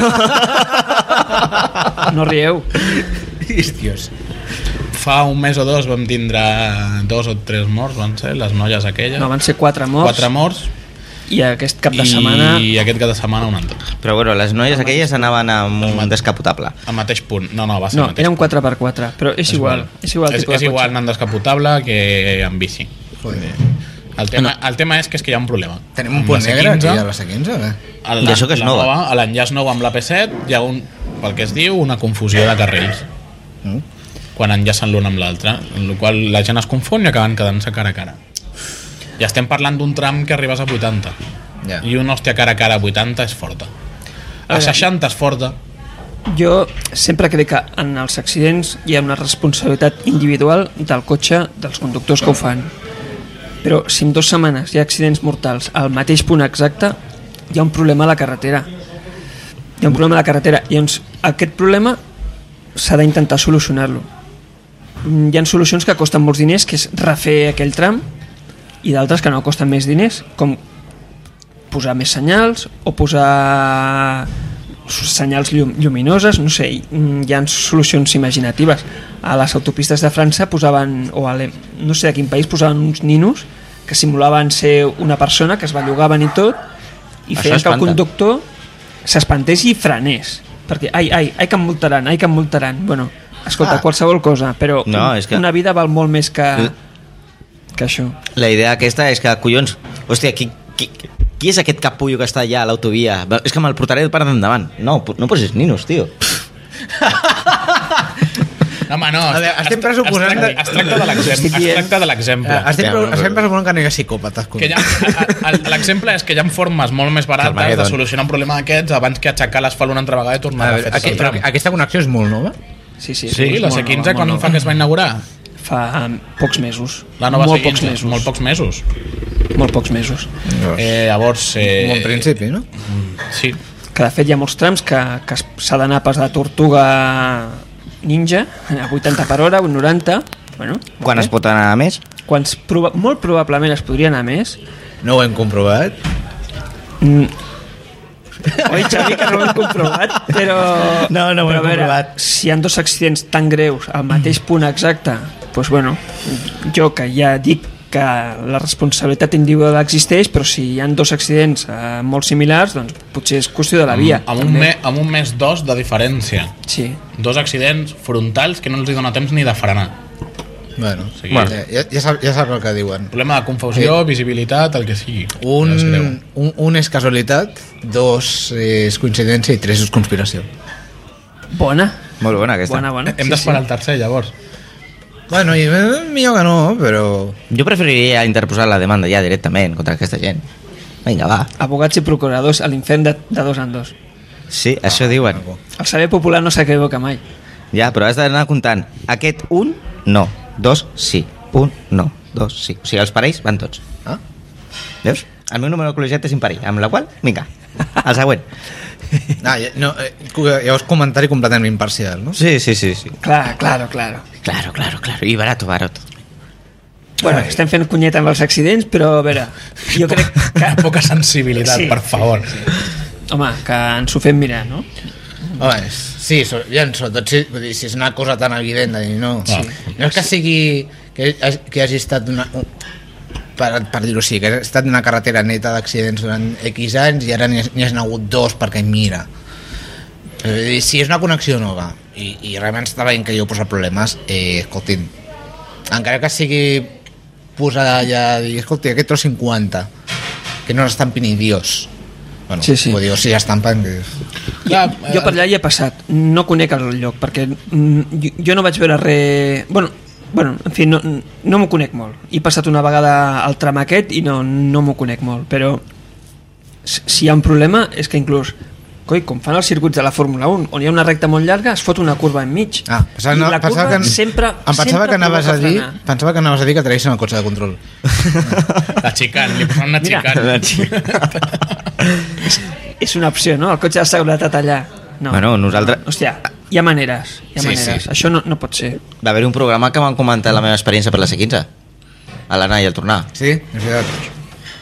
No rieu. Hòsties. Fa un mes o dos vam tindre dos o tres morts, van ser les noies aquelles. No, van ser quatre morts. Quatre morts. I aquest cap de setmana... I aquest cap de setmana un altre. Però bueno, les noies aquelles anaven amb un descapotable. Al mateix punt. No, no, va ser No, al mateix era un punt. quatre per quatre, però és igual. És igual, és, tipus de és igual cotxe. anar en descapotable que en bici. Joder. El tema, el tema és que és que hi ha un problema. Tenim un Amb punt la C negre aquí quinze, a la C quinze, o què? el- I això que és la nova. A l'enllaç nou amb la P set hi ha un, pel que es diu, una confusió de carrils. Mm. Quan enllacen l'un amb l'altre, en la qual la gent es confon i acaben quedant-se cara a cara. I estem parlant d'un tram que arribes a vuitanta. Ja. I un hòstia cara a cara a vuitanta és forta. A seixanta és forta. Jo sempre crec que en els accidents hi ha una responsabilitat individual del cotxe, dels conductors que ho fan. Però si en dues setmanes hi ha accidents mortals al mateix punt exacte, hi ha un problema a la carretera. Hi ha un problema a la carretera. I llavors, aquest problema s'ha d'intentar solucionar-lo. Hi ha solucions que costen molts diners, que és refer aquell tram, i d'altres que no costen més diners, com posar més senyals o posar senyals llum, lluminoses, no sé, hi ha solucions imaginatives. A les autopistes de França posaven, o a no sé a quin país, posaven uns ninos que simulaven ser una persona, que es bellugaven i tot, i Això feien que el espanta. conductor s'espantés i frenés, perquè ai, ai, ai que em multaran, ai que em multaran. Bueno, escolta, Ah. qualsevol cosa, però No, és que- una vida val molt més que, que això. La idea aquesta és que, collons, hòstia, qui, qui, qui és aquest capullo que està allà a l'autovia? És que me'l portaré per endavant. No, no posis ninos, tio. No, home, no. A veure, es- estem es- pressuposant Es tracta, que- es tracta de l'exemple. Estic Es dient- tracta de l'exemple. Eh, estem, Ja, pro- no, estem però- pressuposant que no hi ha psicòpates. Que hi ha, a- a- l'exemple és que hi ha formes molt més barates de Carmageddon. solucionar un problema d'aquests abans que aixecar l'asfalt una altra vegada i tornar A a, veure, fer aquest, el tram. aquesta connexió és molt nova. Sí, sí, Sí, és la molt C quinze nova, quan molt fa nova. que es va inaugurar? Fa um, pocs mesos. La nova molt C pocs quinze, mesos. molt pocs mesos. Molt pocs mesos. Eh, llavors... Eh, Un bon principi, no? Sí. Que de fet hi ha molts trams que, que es- s'ha d'anar pas de Tortuga Ninja a vuitanta per hora, un noranta. Bueno, Quan ok. es pot anar a més? Quan es proba, molt probablement es podria anar més. No ho hem comprovat. Mm. Oi, Xavi, que no ho hem comprovat, però... No, no ho hem però a veure, comprovat. Si hi ha dos accidents tan greus al mateix punt exacte, doncs bueno, jo que ja dic que la responsabilitat individual existeix, però si hi ha dos accidents eh, molt similars, doncs potser és qüestió de la via. Amb, amb, un, me, amb un mes dos de diferència. Sí. Dos accidents frontals que no els hi dona temps ni de frenar. Bueno, Sí. bueno. Ja, ja, saps, ja saps el que diuen. Problema de confusió, Sí. visibilitat, el que sigui. Un, És greu. un, un és casualitat, dos és coincidència i tres és conspiració. Bona. Molt bona aquesta. Bona, bona. Hem d'esperar el tercer, llavors. Bueno, i eh, millor que no, però... Jo preferiria interposar la demanda ja directament contra aquesta gent. Vinga, va. Abogats i procuradors a l'infern de, de dos en dos. Sí, això diuen. El saber popular no s'equivoca mai. Ja, però has d'anar comptant. Aquest un, no. Dos, sí. Un, no. Dos, sí. O sigui, els parells van tots. Ah? Veus? El meu número de col·legiat és impari, amb la qual, vinga, el següent. Ah, ja- no, eh, llavors comentari completament imparcial, no? Sí, sí, sí, sí. Claro, claro, claro. Claro, claro, claro. I barato, barato. Bueno, estem fent cunyeta amb els accidents, però a veure, jo crec que... Poca sensibilitat, Sí, per favor. Home, que ens ho fem mirar, no? Home, sí, so, ja, sobretot si, vull dir, si és una cosa tan evident de dir, no, Sí. no és que sigui que, que hagi estat una, un, per, per dir-ho així, que ha estat una carretera neta d'accidents durant X anys i ara n'hi n'hi ha hagut dos perquè mira. És a dir, si és una connexió nova i, i realment està veient que jo posa problemes, eh, escolti'm, encara que sigui posar allà dir, escolti, aquest tros cinquanta que no l'estampi ni Dios. Bueno, Sí, sí. o Dios si estampen que... Clar, Jo per allà hi he passat, no conec el lloc, perquè mm, jo, jo no vaig veure res... Bueno, bueno en fi, no, no m'ho conec molt. He passat una vegada al tram aquest i no, no m'ho conec molt, però si si hi ha un problema és que inclús coi, com fan els circuits de la Fórmula un, on hi ha una recta molt llarga, es fot una curva enmig. Ah, pensava, I no, la curva pensava que, sempre, em pensava sempre que anaves a provoca dir, frenar. pensava que anaves a dir que traïssin el cotxe de control. La xicant, li posen una Mira. xicant. És una opció, no? El cotxe de seguretat allà. No. Bueno, nosaltres- No. Hòstia, hi ha maneres. Hi ha Sí, maneres. sí. Això no, no pot ser. Va haver un programa que van comentar la meva experiència per la C quinze. A l'anar i al tornar. Sí, és veritat.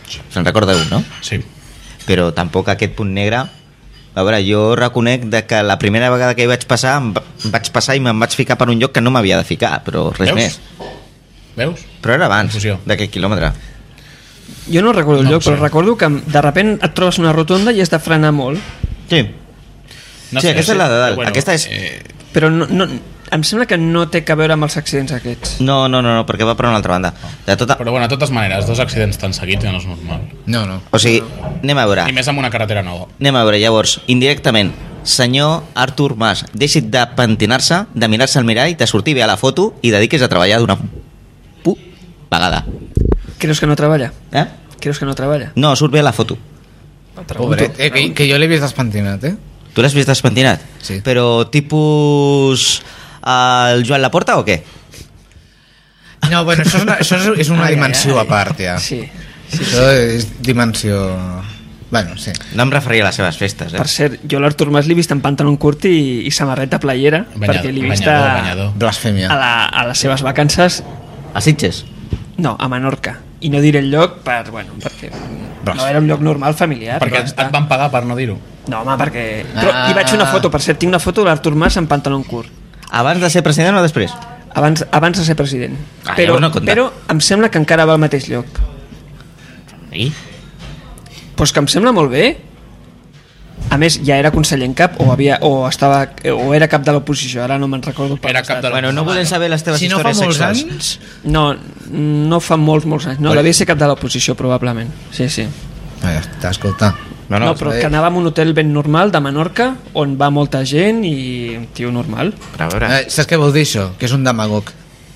Se'n recordeu, no? Sí. Però tampoc aquest punt negre. A veure, jo reconec de que la primera vegada que hi vaig passar em, va, em vaig passar i me'n vaig ficar per un lloc que no m'havia de ficar, però res Veus? més. Veus? Però era abans Confusió. d'aquest quilòmetre. Jo no recordo el No lloc, ho sé. però recordo que de repent et trobes una rotonda i has de frenar molt. Sí, No sí, sé, aquesta és la de dalt. però Aquesta és- Eh, Però no, no, em sembla que no té a veure amb els accidents aquests. no, no, no, no, perquè va per una altra banda. De tota... però bueno, de totes maneres, dos accidents tan seguits ja no és normal. No, no. O sigui, anem a veure. I més amb una carretera nova. Anem a veure, llavors, indirectament, senyor Artur Mas, deixi de pentinar-se, de mirar-se al mirall, de sortir bé a la foto i dediquis a treballar d'una pu vegada. Creus que no treballa? Eh? Creus que no treballa? No, surt bé a la foto. Pobret, eh, que, que jo l'he vist despentinat, eh? Tu l'has vist despentinat? Sí. Però tipus el Joan Laporta o què? No, bueno, això és una, això és- és una Ai, ai, dimensió ai. a part, ja. Sí. Això és dimensió... Bueno, sí. No em referia a les seves festes, eh? Per cert, jo l'Artur Mas l'he vist en pantalon curt i, i samarreta playera, Banyador, perquè l'he vist banyador, a, banyador. Blasfèmia. a, la, a les seves vacances, A Sitges? no, a Menorca. I no diré el lloc per, bueno, perquè no era un lloc normal, familiar. Perquè ja et, està. et van pagar per no dir-ho. No, home, perquè... Però Ah. hi vaig fer una foto, per cert, tinc una foto de l'Artur Mas en pantalon curt. Abans de ser president o després? Abans, abans de ser president. Ah, però, llavors no compta. però em sembla que encara va al mateix lloc. I? Pues que em sembla molt bé. A més, ja era conseller en cap o, havia, o, estava, o era cap de l'oposició, ara no me'n recordo. per Era l'estat. cap de Bueno, no volem saber les teves Si no fa històries molts sexuals. anys... No, no fa molts, molts anys. No, Oi. devia ser cap de l'oposició, probablement. Sí, sí. Ah, ja està, escolta. No, No, no, però eh. que anava a un hotel ben normal de Menorca, on va molta gent i un tio normal. però a veure... Eh, saps què vol dir això? Que és un demagog.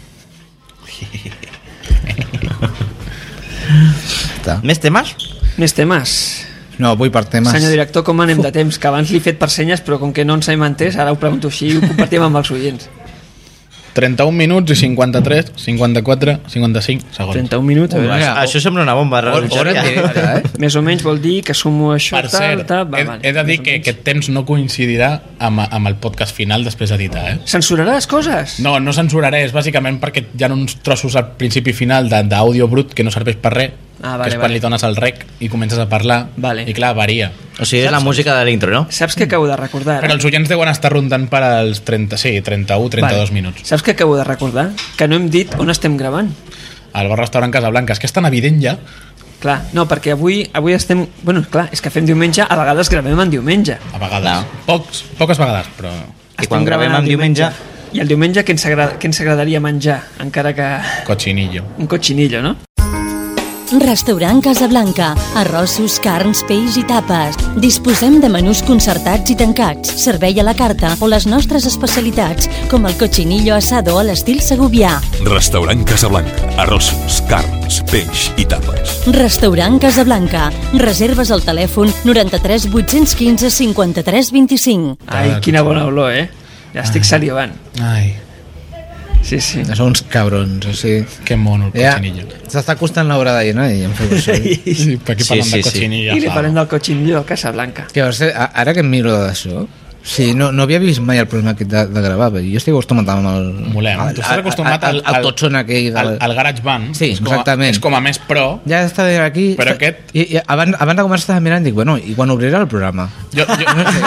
Està. Més temes? Més temes. No, vull per temes... Senyor director, com anem de temps? Que abans l'he fet per senyes, però com que no ens hem entès, ara ho pregunto així i ho compartim amb els oients. trenta-un minuts i cinquanta-tres, cinquanta-quatre, cinquanta-cinc segons. trenta-un minuts, a Ui, veure. mira. Això sembla una bomba. Hora, hora en directe, eh? Més o menys vol dir que sumo això, Per tal, cert, tal... Va, he, vale, he de dir més o que menys. aquest temps no coincidirà amb, amb el podcast final després d'editar, eh? Censurarà les coses? No, no censuraré, és bàsicament perquè hi ha uns trossos al principi i final de- d'àudio brut que no serveix per res, Ah, vale, que és quan vale. li dones el rec i comences a parlar, Vale. i clar, varia. O sigui, és la música de l'intro, no? Saps què acabo de recordar? ara? Però els oients deuen estar rondant per als trenta, sí, trenta-u, trenta-dos Vale. minuts. Saps què acabo de recordar? Que no hem dit on estem gravant. Al bar-restaurant Casablanca, és que és tan evident ja. Clar, no, perquè avui avui estem... Bueno, clar, és que fem diumenge, a vegades gravem en diumenge. A vegades. No. Pocs, poques vegades, però... I quan gravem en diumenge... I el diumenge què ens, agrada, què ens agradaria menjar, encara que... Cochinillo. Un cochinillo, no? Restaurant Casablanca. Arrossos, carns, peix i tapes. Disposem de menús concertats i tancats, servei a la carta o les nostres especialitats, com el cochinillo asado a l'estil segovià. Restaurant Casablanca. Arrossos, carns, peix i tapes. Restaurant Casablanca. Reserves al telèfon noranta-tres vuit-cents quinze cinquanta-tres vint-i-cinc. Ai, quina bona olor, eh? Ja estic salivant. Ai, Sí, sí. Són uns cabrons, o sigui... que mono el Ja, cochinillo. s'està costant l'hora de dinar i em feu això. Sí, per aquí Sí, parlant sí, de sí. cochinillo. I li fa. parlem del cochinillo del Casablanca. Que, o sigui, a- ara que em miro d'això... Sí, no, no havia vist mai el problema aquest de, de gravar. Jo estic acostumat amb el... Molem. al- Tu estàs acostumat al, al, al, al totxon aquell... al, Del... al GarageBand. Sí, és com a, exactament. És com a més pro. Ja està bé aquí... Però aquest- I, i abans, abans de començar estava mirant, dic, bueno, i quan obrirà el programa? Jo, jo,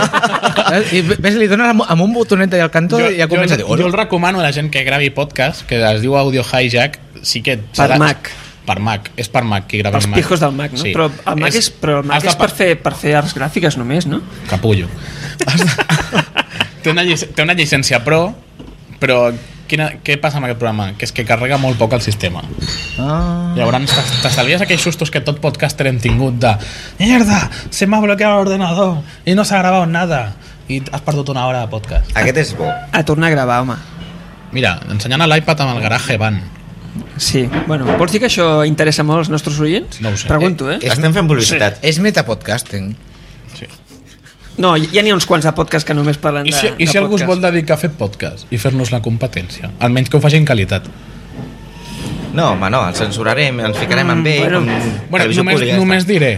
I ves, li dones amb, amb un botonet allà al cantó jo, i ja comença a dir... jo, jo el recomano a la gent que gravi podcast, que es diu Audio Hijack, sí que... Per Mac. Per Mac, és per Mac, qui grava Pels Mac. pijos del Mac, no? Però el Mac és, però el Mac has de és per fer, per fer arts gràfiques només, no? Capullo. Has de- té, una, llic- té una llicència pro, però quina, què passa amb aquest programa? Que és que carrega molt poc el sistema. Ah. Llavors t'es- t'estalvies aquells sustos que tot podcaster hem tingut de mierda, se m'ha bloqueado el ordenador i no s'ha gravat nada i has perdut una hora de podcast. Aquest és bo. A tornar a gravar, home. Mira, ensenyant a l'iPad amb el GarageBand. Sí, bueno, vols dir que això interessa molt als nostres oients? No ho sé. Pregunto, eh? Estem fent publicitat. És metapodcasting. Sí. No, ja n'hi ha uns quants de podcasts que només parlen I de, si, i de si algú es podcast. vol dedicar a fer podcast i fer-nos la competència? Almenys que ho faci en qualitat. No, home, no, el censurarem, ens ficarem amb ell. bueno. com Bueno, televisió només, pública, ja només està. diré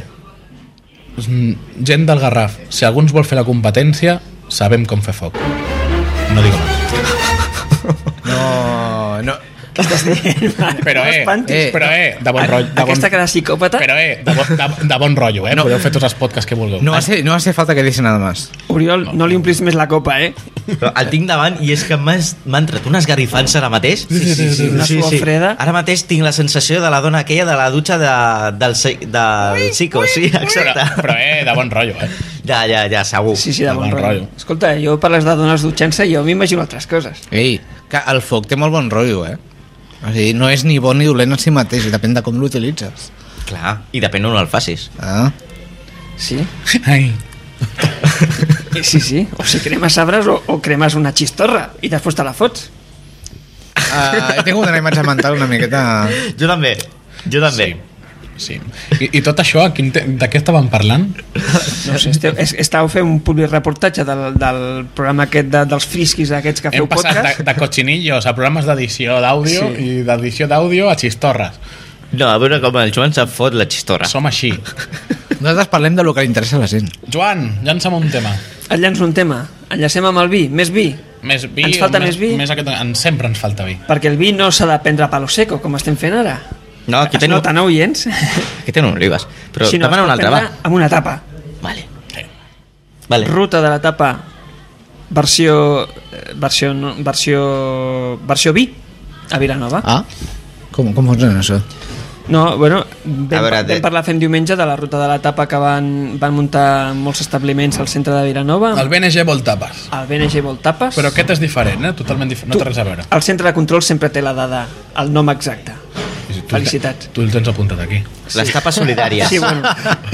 mm, gent del Garraf, si algú ens vol fer la competència sabem com fer foc, no digo més. No, no. Què estàs dient? Però, No eh, espantis. eh, però, eh, de bon rotllo. De bon, Aquesta cara psicòpata. però, eh, de, bon, de, de bon rotllo, eh? No. Podeu fer tots els podcasts que vulgueu. No hace, no hace falta que dice nada más. Oriol, no li omplis més la copa, eh? Però el tinc davant i és que m'ha m'ha entrat una esgarrifança ara mateix. Sí, sí, sí. Una suor freda. Ara mateix tinc la sensació de la dona aquella de la dutxa de, del, ci- del Chico, sí, Però, exacte. però, eh, de bon rotllo, eh? Ja, ja, ja, segur. Sí, sí, de De bon bon rotllo. rotllo. Escolta, jo parles de dones dutxant-se i jo m'imagino altres coses. Ei, que el foc té molt bon rotllo, eh? O sigui, no és ni bon ni dolent en si mateix, depèn de com l'utilitzes. Clar, i depèn on el facis. Ah. Sí? Ai. Sí, sí. O si cremes sabres o, o cremes una xistorra i després te la fots. Uh, he tingut una imatge mental una miqueta... Jo també, jo també. Sí. Sí. I, I tot això, quin te- de què estàvem parlant? No sé, esteu, es- estàveu fent un publireportatge del, del programa aquest de, dels frisquis aquests que feu Hem passat de, podcast. de cotxinillos a programes d'edició d'àudio Sí. i d'edició d'àudio a xistorres. No, a veure com el Joan se'n fot la xistorra. Som així. Nosaltres parlem de lo que li interessa a la gent. Joan, llança'm un tema. Et llanço un tema. Enllacem amb el vi. Més vi. Més vi, Ens falta o més vi? Més aquest, en, sempre ens falta vi. Perquè el vi no s'ha de prendre a palo seco, com estem fent ara. No, aquí Es tenen, nota, no, oients? aquí tenen olives. Però Si no, demana es una pot altra, va. prendre amb una tapa. Vale. Vale. Ruta de la tapa versió eh, versió no, versió versió vi a Vilanova. Ah? Com, com funciona això? No, bueno, vam, A veure, vam de- parlar fent diumenge de la ruta de la tapa que van, van muntar molts establiments al centre de Vilanova. El B N G vol tapes. El B N G vol tapes. Però aquest és diferent, eh? Totalment diferent. No té res a veure. El centre de control sempre té la dada, el nom exacte. Tu el- Felicitats. Tu el tens apuntat aquí. Les tapes solidàries. Sí, bueno,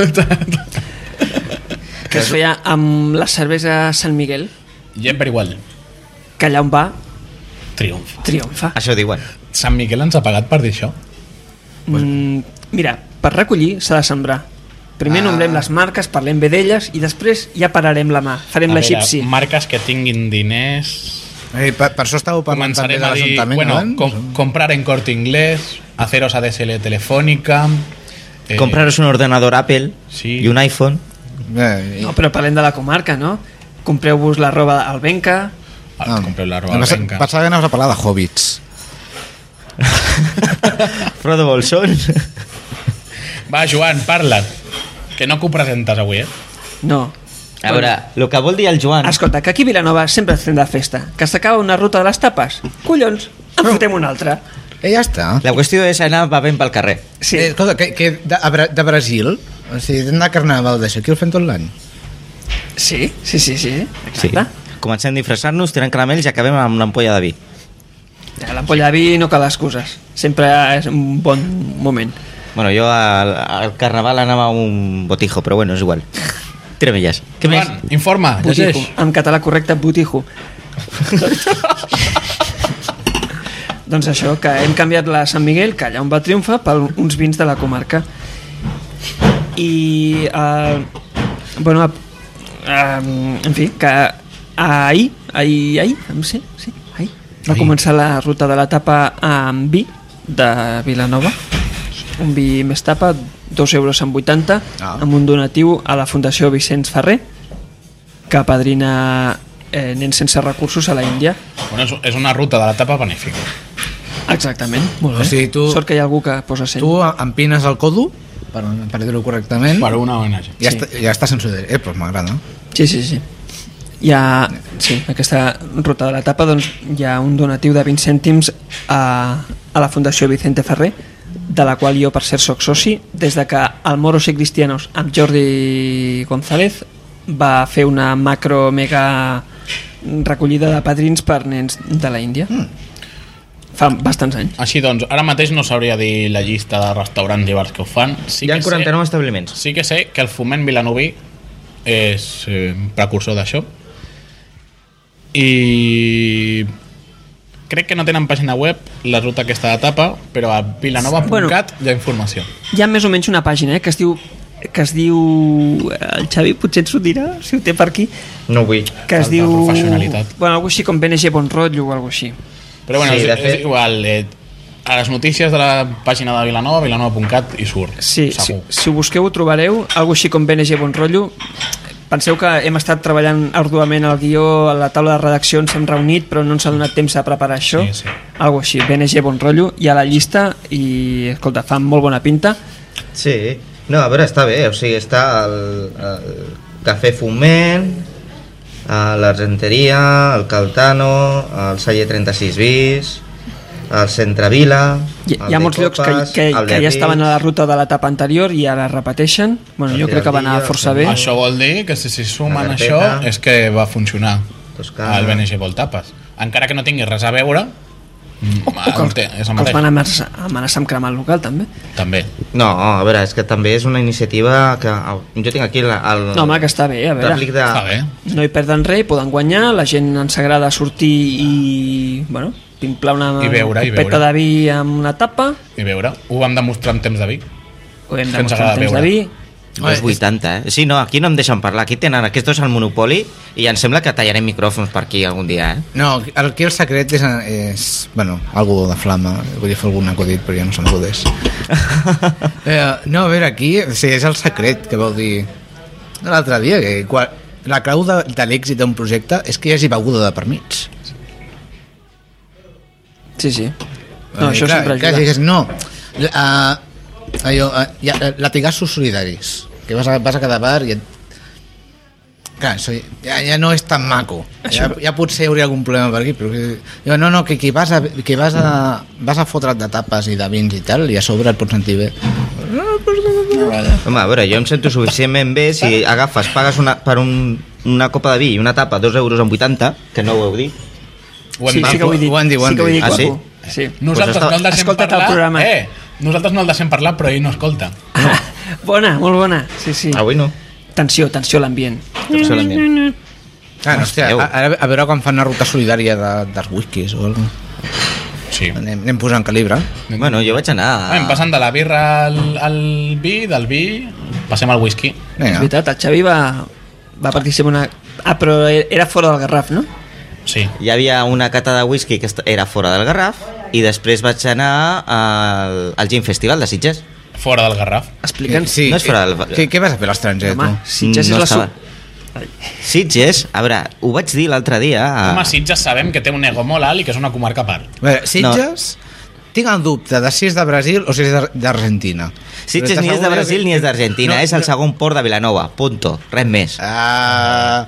que es feia amb la cervesa Sant Miguel, I és per igual. que allà on va, Triomf. triomfa. Això diuen. Sant Miquel ens ha pagat per dir això? Mm, mira, per recollir s'ha de sembrar. Primer Ah. nombrem les marques, parlem bé d'elles i després ja pararem la mà, farem A la veure, xipsi. marques que tinguin diners... Ei, per, per això estàveu parlant també Començarem de a dir, l'Ajuntament bueno, abans? com, comprar en Corte Inglés, haceros A D S L Telefónica... Eh, Compraros un ordenador Apple sí. i un iPhone. Eh, No, però parlem de la comarca, no? Compreu-vos la roba al Benca. Ah, compreu la roba em passa- blanca. Pensava que anaves a parlar de hobbits. Frodo Bolsón. Va, Joan, parla. Que no que ho presentes avui, eh? No. A veure, el que vol dir el Joan... Escolta, que aquí a Vilanova sempre estem de festa. Que s'acaba una ruta de les tapes. Collons, en fotem una altra. Eh, ja està. La qüestió és anar bevent pel carrer. Sí. Eh, escolta, que, que de, a Bra- de Brasil, o sigui, de carnaval d'això, aquí el fem tot l'any. Sí, sí, sí, sí. Sí. Exacte. Comencem a disfressar-nos, tirant caramels i acabem amb una ampolla de vi. Sí. L'ampolla de vi no cal excuses. Sempre és un bon moment. Bueno, jo al, al carnaval anava a un botijo, però bueno, és igual. Tira-me-lles. Què més? Joan, informa, Botijo. llegeix. En català correcte, botijo. Doncs això, que hem canviat la Sant Miguel, que allà on va triomfar, per uns vins de la comarca. I, eh, bueno, eh, en fi, que ahir, ahir, ahir, sí, sí, ahir, va Ahir. començar la ruta de la tapa amb vi de Vilanova. Un vi més tapa, dos euros amb vuitanta, Ah. amb un donatiu a la Fundació Vicenç Ferrer, que apadrina eh, nens sense recursos a la Índia. Bueno, és, és una ruta de la tapa benèfica. Exactament, molt bé. O sigui, tu- Sort que hi ha algú que posa seny. Tu empines el codo, per, per dir-ho correctament, Per una O N G. ja, Sí. està, ja està sense Eh, doncs m'agrada. Sí, sí, sí. Hi ha, sí, aquesta ruta de la tapa, doncs, hi ha un donatiu de vint cèntims a, a la Fundació Vicente Ferrer, de la qual jo, per cert, soc soci, des de que el Moros i Cristianos amb Jordi González va fer una macro mega recollida de padrins per nens de la Índia. Mm. Fa bastants anys. Així doncs, ara mateix no sabria dir la llista de restaurants i bars que ho fan. Sí Hi ha que quaranta-nou sé, establiments. sí que sé que el Foment Vilanoví és eh, precursor d'això. I crec que no tenen pàgina web la ruta aquesta de tapa, però a vilanova punt cat bueno, hi ha informació. Hi ha més o menys una pàgina eh, que es diu que es diu el Xavi potser ens ho dirà si ho té per aquí, No vull. que es Falta diu professionalitat. bueno, algo així com B N G Bon Rotllo o algo així. Però bueno, Sí, sí, de és, fet- és igual, eh, a les notícies de la pàgina de Vilanova, vilanova punt cat, hi surt, Sí, si, segur. si ho busqueu ho trobareu, algo així com B N G Bon Rotllo, penseu que hem estat treballant arduament el guió, a la taula de redacció ens hem reunit però no ens ha donat temps a preparar això, Sí, sí. algo així, B N G bon rotllo, hi ha la llista i escolta, fan molt bona pinta. Sí, no, a veure, està bé, o sigui, està el, el Cafè Foment, l'Argenteria, el Caltano, el Celler trenta-sis bis, el Centre Vila, Hi, hi ha molts llocs que, que, que ja estaven a la ruta de l'etapa anterior i ara repeteixen. Bueno, jo crec que va anar força bé. Això vol dir que si s'hi sumen La això carpeta. és que va funcionar Toscana. el B N G Voltapas. Encara que no tingui res a veure, O, o que, els, té, és el que els mateix. van amenaçar, amenaçar amb cremar el local també. També. No, a veure, és que també és una iniciativa que... Jo tinc aquí la, el... No, home, que està bé, a veure. Rèplic de... Està bé. No hi perden res, poden guanyar, la gent ens agrada sortir i, bueno, pimplar una I beure, i copeta beure. de vi amb una tapa, I veure, ho vam demostrar en temps de vi. ho hem Que ens demostrat agrada en temps de beure. vi. Els vuitanta, eh? Sí, no, aquí no em deixen parlar. Aquí tenen, aquest és el monopoli i em sembla que tallarem micròfons per aquí algun dia, eh? No, aquí el secret és, és bueno, algo de flama. Volia fer algun acudit, però ja no se'm acudeix. eh, no, a veure, aquí sí, és el secret que vau dir l'altre dia, que quan, la clau de, de l'èxit d'un projecte és que hi hagi beguda de per mig. Sí, sí. No, Eh, això clar, sempre clar, ajuda. digues, no, uh, allò, uh, ja, latigassos solidaris, que vas a, vas a cada bar i et... Clar, això ja, ja no és tan maco. Ja, ja potser hi hauria algun problema per aquí, però que, jo, no, no, que, que, vas a, que vas, a, vas a fotre't de tapes i de vins i tal, i a sobre et pots sentir bé. Home, a veure, jo em sento suficientment bé si agafes, pagues una, per un, una copa de vi i una tapa, dos euros amb vuitanta, que no ho heu dit. Ho hem Sí, dit. sí que ho he dit. ho han dit, ho han sí que ho he dit. dit, Ah, sí? guapo. Sí. Nosaltres Pues no el deixem escolta't el parlar. programa. Eh, nosaltres no el deixem parlar, però ell no escolta. Bona, molt bona. Sí, sí. Avui no. Tensió, tensió a l'ambient. Això l'ambient. Ah, no, hòstia, Esteu. a, a, a veure quan fan una ruta solidària de, dels whiskies o alguna Sí. anem, anem posant calibre. Bueno, jo vaig anar... Anem passant de la birra al, al vi, del vi, passem al whisky. És Vinga. veritat, el Xavi va, va participar en una... Ah, però era fora del Garraf, no? Sí. Hi havia una cata de whisky que est- era fora del Garraf i després vaig anar al, al Gin Festival de Sitges. Fora del Garraf. Explica'ns. Sí, No és fora del- què, què vas a fer a l'estranger, Home, tu? Sitges No és la... estava. Su... Sitges, a veure, ho vaig dir l'altre dia... A... Home, Sitges sabem que té un ego molt alt i que és una comarca a part. A veure, Sitges, tinc el dubte de si és de Brasil o si és d'Ar- d'Argentina. Sitges Però ni és de t'asseguro Brasil que- ni és d'Argentina, No, és el no. segon port de Vilanova, punto, res més. Ah,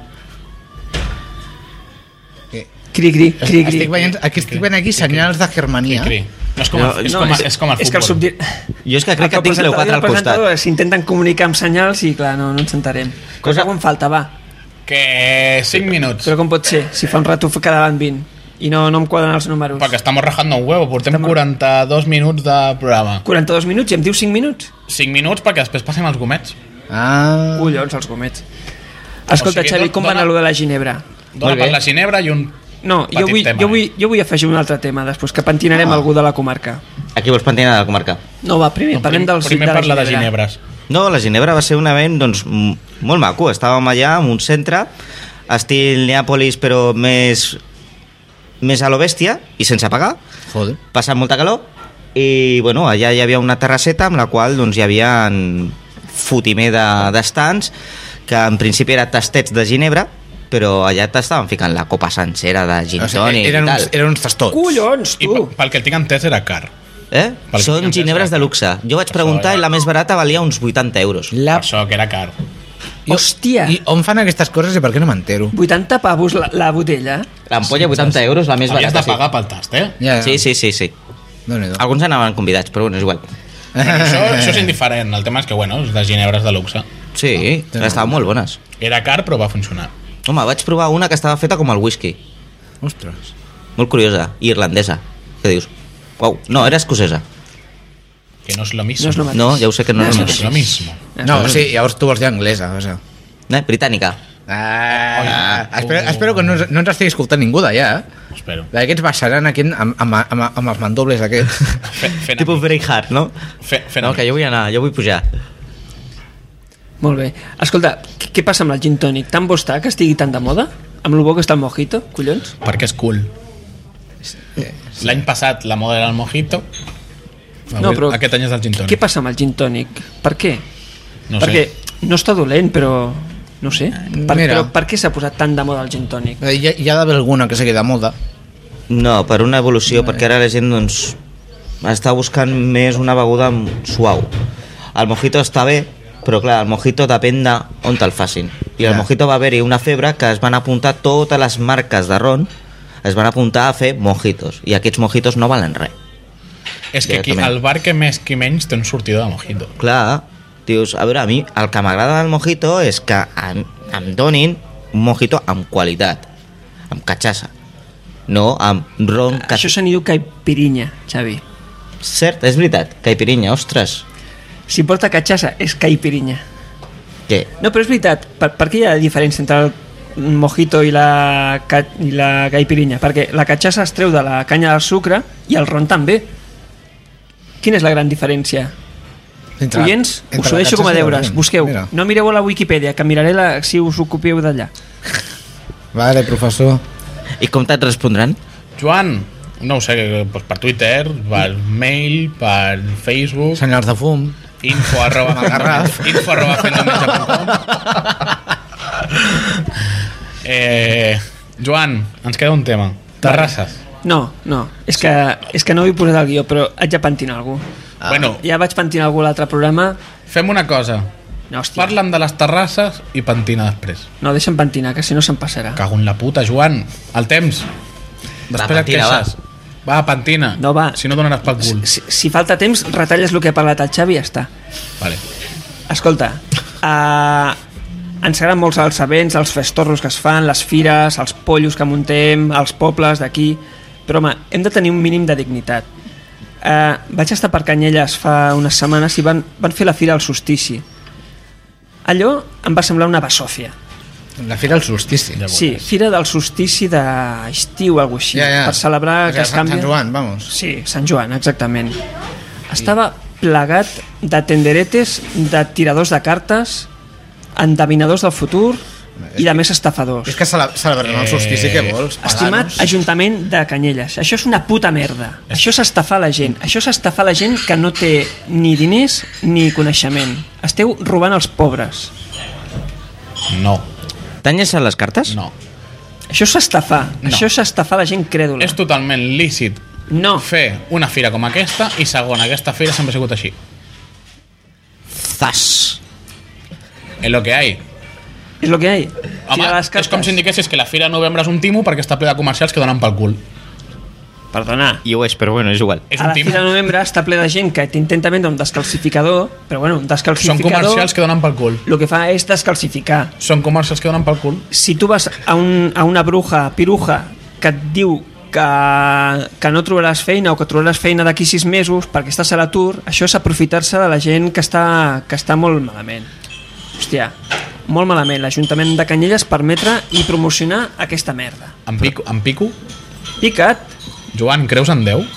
Cri, cri, cri, cri. estic veient, aquí estic veient aquí senyals de Germania. Cri. No és com, No, el, és no, com, és- és com el És que el futbol. subdir... Jo és que crec que tinc Cleopatra al costat. S'intenten comunicar amb senyals i, clar, no, no ens sentarem. Cosa Cosa- quan falta, va. Que cinc minuts. Però com pot ser? Si fa un rato quedaven vint i no, no em quadren els números. Perquè estamos rajando un huevo. Portem Estamos- quaranta-dos minuts de programa. quaranta-dos minuts i em diu cinc minuts? cinc minuts perquè després passem als gomets. Ah, Collons, els gomets. Escolta, O sigui, Xavi, do- com va dona- anar allò de la ginebra? Dona Molt bé. per la ginebra i un No, jo petit vull, tema, jo, eh? vull, jo vull afegir un altre tema després, que pentinarem Ah. algú de la comarca. Aquí vols pentinar de la comarca? No, va, primer, parlem del Primer de la parla de ginebra. ginebres. No, la Ginebra va ser un event doncs, m- molt maco. Estàvem allà en un centre, estil Neàpolis, però més, més a lo bèstia i sense pagar, joder. passant molta calor. I bueno, allà hi havia una terrasseta amb la qual doncs, hi havia fotimer de- d'estants, que en principi era tastets de Ginebra, però allà t'estaven ficant la copa sencera de gin O sigui, tònic eren, i tal. uns, eren uns tastots. Collons, I tu! pe- pel que tinc entès era car. Eh? Pel que Són tinc entès, ginebres eh? de luxe. Jo vaig Això preguntar ja. i la més barata valia uns vuitanta euros. La... Per això que era car. I- Hòstia! I on fan aquestes coses i per què no m'entero? vuitanta pavos la, la botella? L'ampolla vuitanta euros, la més Havies barata. de pagar pel tast, eh? Ja, Sí, sí, sí, sí. Déu-n'hi-do. Alguns anaven convidats, però bueno, és igual. Bueno, això, això és indiferent. El tema és que, bueno, és de ginebres de luxe. Sí, estaven molt bones. Era car, però va funcionar. Home, vaig provar una que estava feta com el whisky. Ostres. Molt curiosa, i irlandesa. Què dius? Uau, no, era escocesa. Que no és lo mismo. No és lo mateix. No, ja ho sé que no No és el és mateix. lo mismo. No, o sigui, llavors tu vols dir anglesa, o sigui. Eh? Britànica. Ah, espero, espero que no, ens- no ens estigui escoltant ningú d'allà, eh? Espero. Aquests baixaran aquí amb, amb, amb, amb els mandobles aquests. Fe, fent Tipus very hard, no? Fe, fent No, que jo vull anar, jo vull pujar. Molt bé. Escolta, què, què passa amb el gin tònic? Tan bo està que estigui tan de moda? Amb lo bo que està el mojito, collons? Perquè és cool. L'any passat la moda era el mojito. Avui, No, però- Aquest any és el gin tònic. Què passa amb el gin tònic? Per què? No Perquè sé. no està dolent, però No sé. Per, Mira. però per què s'ha posat tan de moda el gin tònic? Eh, Hi ha, hi ha d'haver alguna que sigui de moda. No, per una evolució, perquè ara la gent doncs, està buscant més una beguda suau. El mojito està bé, però clar, el mojito depèn d'on te'l facin. I el Ja. mojito va haver-hi una febre que es van apuntar totes les marques de ron, es van apuntar a fer mojitos, i aquests mojitos no valen res. És que aquí, Directament. el bar que més qui menys té un sortidor de mojito. Clar, dius, a veure, a mi el que m'agrada del mojito és que em, em donin un mojito amb qualitat, amb catxassa, no amb ron que... Això se n'hi diu caipirinha, Xavi. Cert, és veritat, caipirinha, ostres. Si porta catxassa, és caipirinha. Què? No, però és veritat, per, per què hi ha diferència entre el mojito i la, ca, i la caipirinha? Perquè la catxassa es treu de la canya del sucre i el ron també. Quina és la gran diferència? Entre- Oients, entre us ho la deixo com a catxassa i el deures. ron. Busqueu. Mira. No mireu a la Wikipedia, que miraré la, si us ho copieu d'allà. Vale, professor. I com te't respondran? Joan, no ho sé, doncs per Twitter, per mail, per Facebook, Senyors de fum. info arroba Amb el Garraf. info arroba fendometge punt com. eh, Joan, ens queda un tema. Terrasses. No, no, és que, és que no ho he posat al guió, però haig de pentinar algú. Ah. Bueno, Ja vaig pentinar algú a l'altre programa. fem una cosa. No, hòstia. Parlen de les terrasses i pentina després. No, deixa'm pentinar, que si no se'm passarà. Cago en la puta, Joan. El temps. Després et pentina, queixes. Va, pentina. No, va. Si no donaràs pel cul. Si, si falta temps, retalles el que ha parlat el Xavi i ja està. Vale. Escolta, uh, ens agraden molts els events, els festorros que es fan, les fires, els pollos que muntem, els pobles d'aquí, però home, hem de tenir un mínim de dignitat. Uh, vaig estar per Canyelles fa unes setmanes i van, van fer la fira al solstici. Allò em va semblar una basòfia. La fira al solstici. Ja Sí, fira del solstici d'estiu o alguna cosa així, Ja, ja. per celebrar O sigui, que es Sant- canvia... Sant Joan, vamos. Sí, Sant Joan, exactament. Estava plegat de tenderetes, de tiradors de cartes, endevinadors del futur i de més estafadors. És que cele celebrem el solstici, què vols? Estimat Paganos. Ajuntament de Canyelles, això és una puta merda. Això és estafar la gent. Això és estafar la gent que no té ni diners ni coneixement. Esteu robant els pobres. No, T'han llançat les cartes? no. Això és estafar. No. Això és estafar la gent crèdula. És totalment lícit No. fer una fira com aquesta i segona, aquesta fira sempre ha sigut així. Zas! És lo que hay. És lo que hay. Home, Tira les és com si cartes. indiquessis que la fira de novembre és un timo perquè està ple de comercials que donen pel cul. Perdona. I ho és, però bueno, és igual. És A un la timo. fira de novembre està ple de gent que t'intenta vendre un descalcificador, però bueno, un Són descalcificador comercials que donen pel cul. el que fa és descalcificar. Són comercials que donen pel cul. Si tu vas a, un, a una bruja, piruja, que et diu que, que no trobaràs feina o que trobaràs feina d'aquí sis mesos perquè estàs a l'atur, això és aprofitar-se de la gent que està, que està molt malament. Hòstia, molt malament. L'Ajuntament de Canyelles permetre i promocionar aquesta merda. En pico, en pico. Picat? Joan, creus en Déu?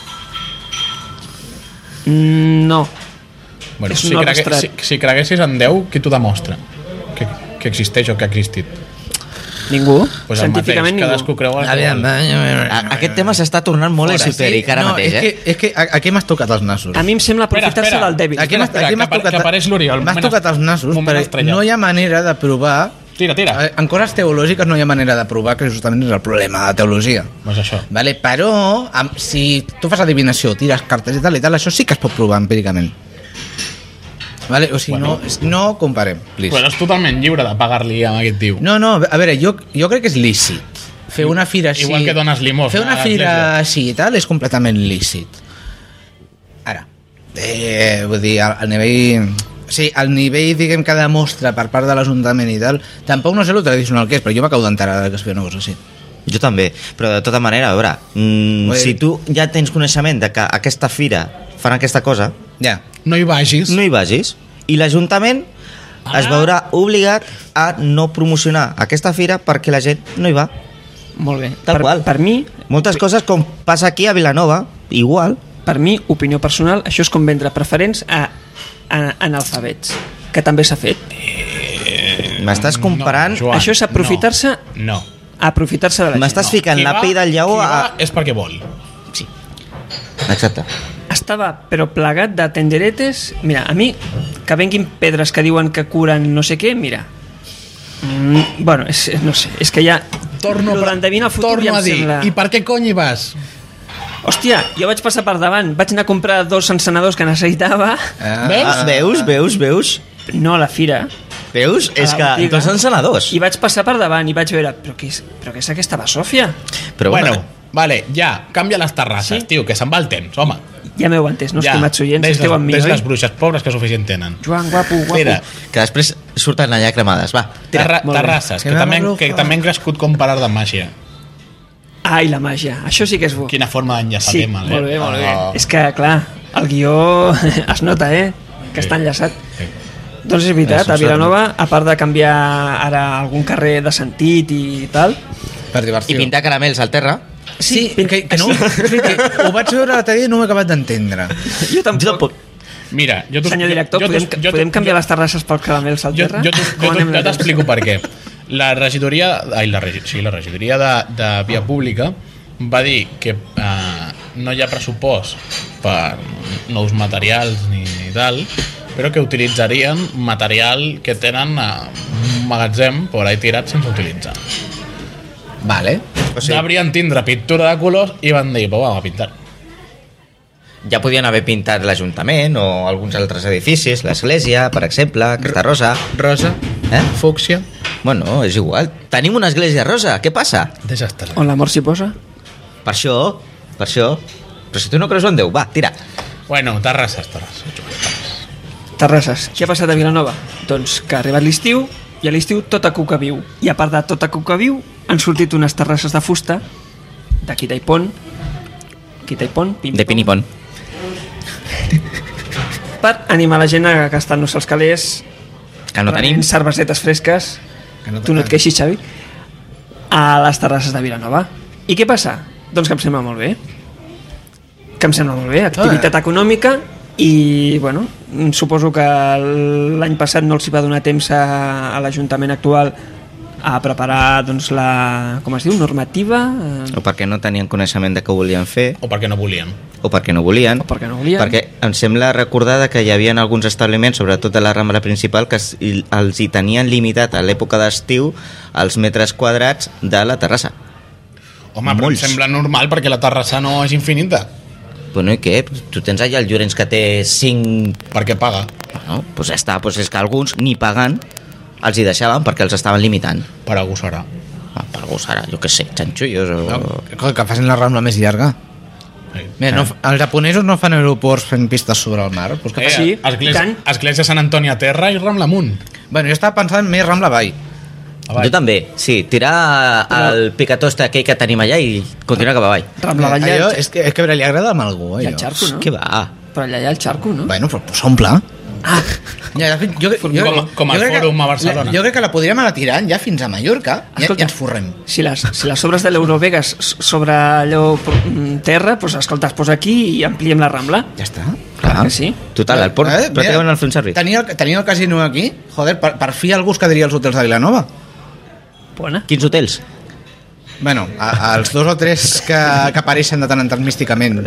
Mm, no. Bueno, És si, un cregue, abstrat. si, si creguessis en Déu, qui t'ho demostra? Que, que existeix o que ha existit? Ningú. Pues el Científicament mateix, cadascú ningú. creu el que Aviam, vol. A, aquest tema s'està tornant molt Fora, esotèric ara no, mateix, és eh? Que, és que a- aquí m'has tocat els nassos. A mi em sembla Espera, aprofitar-se espera. del dèbil. Aquí Espera, m'has espera, aquí que m'has apa- tocat, que apareix l'Oriol. m'has Moment tocat est- els nassos, moment perquè estrellat. no hi ha manera de provar... Tira, tira. Eh, En coses teològiques no hi ha manera de provar que justament és el problema de la teologia. Pues això. Vale, però amb, si tu fas adivinació, tires cartes i tal i tal, això sí que es pot provar empíricament. Vale? O sigui, Bueno. no, no comparem, please. Bueno, és totalment lliure de pagar-li amb aquest tio. No, no, a veure, jo, jo crec que és lícit. Fer una fira així... Igual que dones limosna Fer una a fira l'església. així i tal és completament lícit. Ara, eh, vull dir, al, al nivell... Sí, el nivell, diguem, que demostra per part de l'Ajuntament i tal, tampoc no sé el tradicional que és, però jo m'acabo d'enterar que es feia una cosa així. Jo també, però de tota manera, a veure, mm, Ui. si tu ja tens coneixement de que aquesta fira fan aquesta cosa, Ja. No hi vagis. no hi vagis. I l'Ajuntament Ah. es veurà obligat a no promocionar aquesta fira perquè la gent no hi va. Molt bé. Tal per, qual. Per mi, Moltes coses com passa aquí a Vilanova, igual. per mi, opinió personal, això és com vendre preferents a, a analfabets, que també s'ha fet. M'estàs comparant... No, Joan, Això és aprofitar-se- No. no. Aprofitar-se de la gent. M'estàs ficant Qui la va- pell del lleó qui a... va és perquè vol. Exacte. Estava, però plegat de tenderetes. Mira, a mi, que venguin pedres que diuen que curen no sé què, mira, Mm, bueno, és, no sé, és que ja... Torno, Lo d'endevinar el futur torno ja em a dir, sembla... i per què cony hi vas? Hòstia, jo vaig passar per davant, vaig anar a comprar dos encenedors que necessitava, Ah, veus, veus, veus? no a la fira, Veus? a És la que botiga, tots són senadors. i vaig passar per davant i vaig veure, però què és, però què és aquesta basòfia? Però bueno, bueno, vale, ja, canvia les terrasses, Sí? tio, que se'n va el temps, home. Ja m'heu entès, no, ja, estimats oients, ves esteu les, amb mi, ves oi? les bruixes pobres que suficient tenen. Joan, guapo, guapo. Mira, que després surten allà cremades. Va, tira. terra, molt bé. terrasses, que Que també, m'ha que també han crescut com per art de màgia. Ai, la màgia, això sí que és bo. Quina forma d'enllaçar Sí, tema, eh? molt bé, molt bé. Oh. És que, clar, el guió es nota, eh? Que està enllaçat. Sí. Doncs és veritat, Això a és Vilanova, a part de canviar ara algun carrer de sentit i tal... Per I diversió. pintar caramels al terra. Sí, pin- que, que no, sí. que ho vaig veure l'altre dia i no ho he acabat d'entendre. Jo tampoc. Jo tampoc. Mira, jo t'ho- Senyor director, jo, jo, podem, t'ho- jo, podem t'ho- canviar jo, les terrasses pels caramels al jo, terra? jo, t'ho- jo, Com t'ho- anem de jo temps? t'explico per què. La regidoria, ai, la, regi, sí, la regidoria de, de Via Pública va dir que eh, no hi ha pressupost per nous materials ni tal, però que utilitzarien material que tenen a un magatzem por ahí tirat sense utilitzar. Vale. O sigui, Deurien tindre pintura de colors i van dir, pues vamos a pintar. Ja podien haver pintat l'Ajuntament o alguns altres edificis, l'església, per exemple, aquesta rosa. Rosa, Eh? fúcsia, Bueno, és igual. Tenim una església rosa, què passa? desastre. On l'amor s'hi posa? Per això, per això. Però si tu no creus en Déu, va, tira. Bueno, terrasses, terrasses. Terrasses. Què ha passat a Vilanova? Doncs que ha arribat l'estiu i a l'estiu tota cuca viu. I a part de tota cuca viu han sortit unes terrasses de fusta de Quitaipon, Quitaipon, pim, De pin i pon. per animar la gent a gastar-nos els calés Que no tenim. prenent cervesetes fresques, Que no tu no et tenim. queixis, Xavi, a les terrasses de Vilanova. I què passa? Doncs que em sembla molt bé. Que em sembla molt bé, activitat econòmica i, bueno, suposo que l'any passat no els hi va donar temps a, a l'Ajuntament actual a preparar, doncs, la, com es diu, normativa, eh, O perquè no tenien coneixement de què volien fer, O perquè no volien. o perquè no volien. o perquè no volien. Perquè em sembla recordar que hi havia alguns establiments, sobretot a la Rambla principal, que es- i- els hi tenien limitat a l'època d'estiu els metres quadrats de la terrassa. Home, però Molts. em sembla normal perquè la terrassa no és infinita. Bueno, i què? Tu tens allà el Llorenç que té cinc... Perquè paga. Bueno, doncs ja està, doncs és que alguns ni pagant els hi deixaven perquè els estaven limitant. Per algú serà. Ah, per algú serà, jo què sé, xanxullos o... No, que facin la Rambla més llarga. Sí. Mira, no, els japonesos no fan aeroports fent pistes sobre el mar. Pues que Eh, facin... sí, església, tant. església Sant Antoni a terra i Rambla amunt. Bueno, jo estava pensant més Rambla avall. Jo també, sí, tirar el picatost aquell que tenim allà i continuar cap avall. Rambla Vall, Allò, allà, és, que, és que a veure, li agrada amb algú, hi ha allò. el xarco, no? Què va? Però allà hi ha el xarco, no? Bueno, però pues, s'omple. Ah, Ja, de fet, jo, jo, Com- com el jo crec que- Fòrum a Barcelona. la- Jo crec que la podríem anar tirant ja fins a Mallorca i, Escolta, i ens forrem. si les, si les obres de l'Eurovegas s- sobre allò mm, terra, doncs escolta, es posa aquí i ampliem la Rambla. Ja està. Clar que sí. Total, el port, Eh, pràcticament mira, el fem servir. Tenia el, tenia el casino aquí, joder, per, per fi algú es quedaria als hotels de Vilanova. Bona. Quins hotels? Bueno, a, als dos o tres que, que apareixen de tant en tant místicament.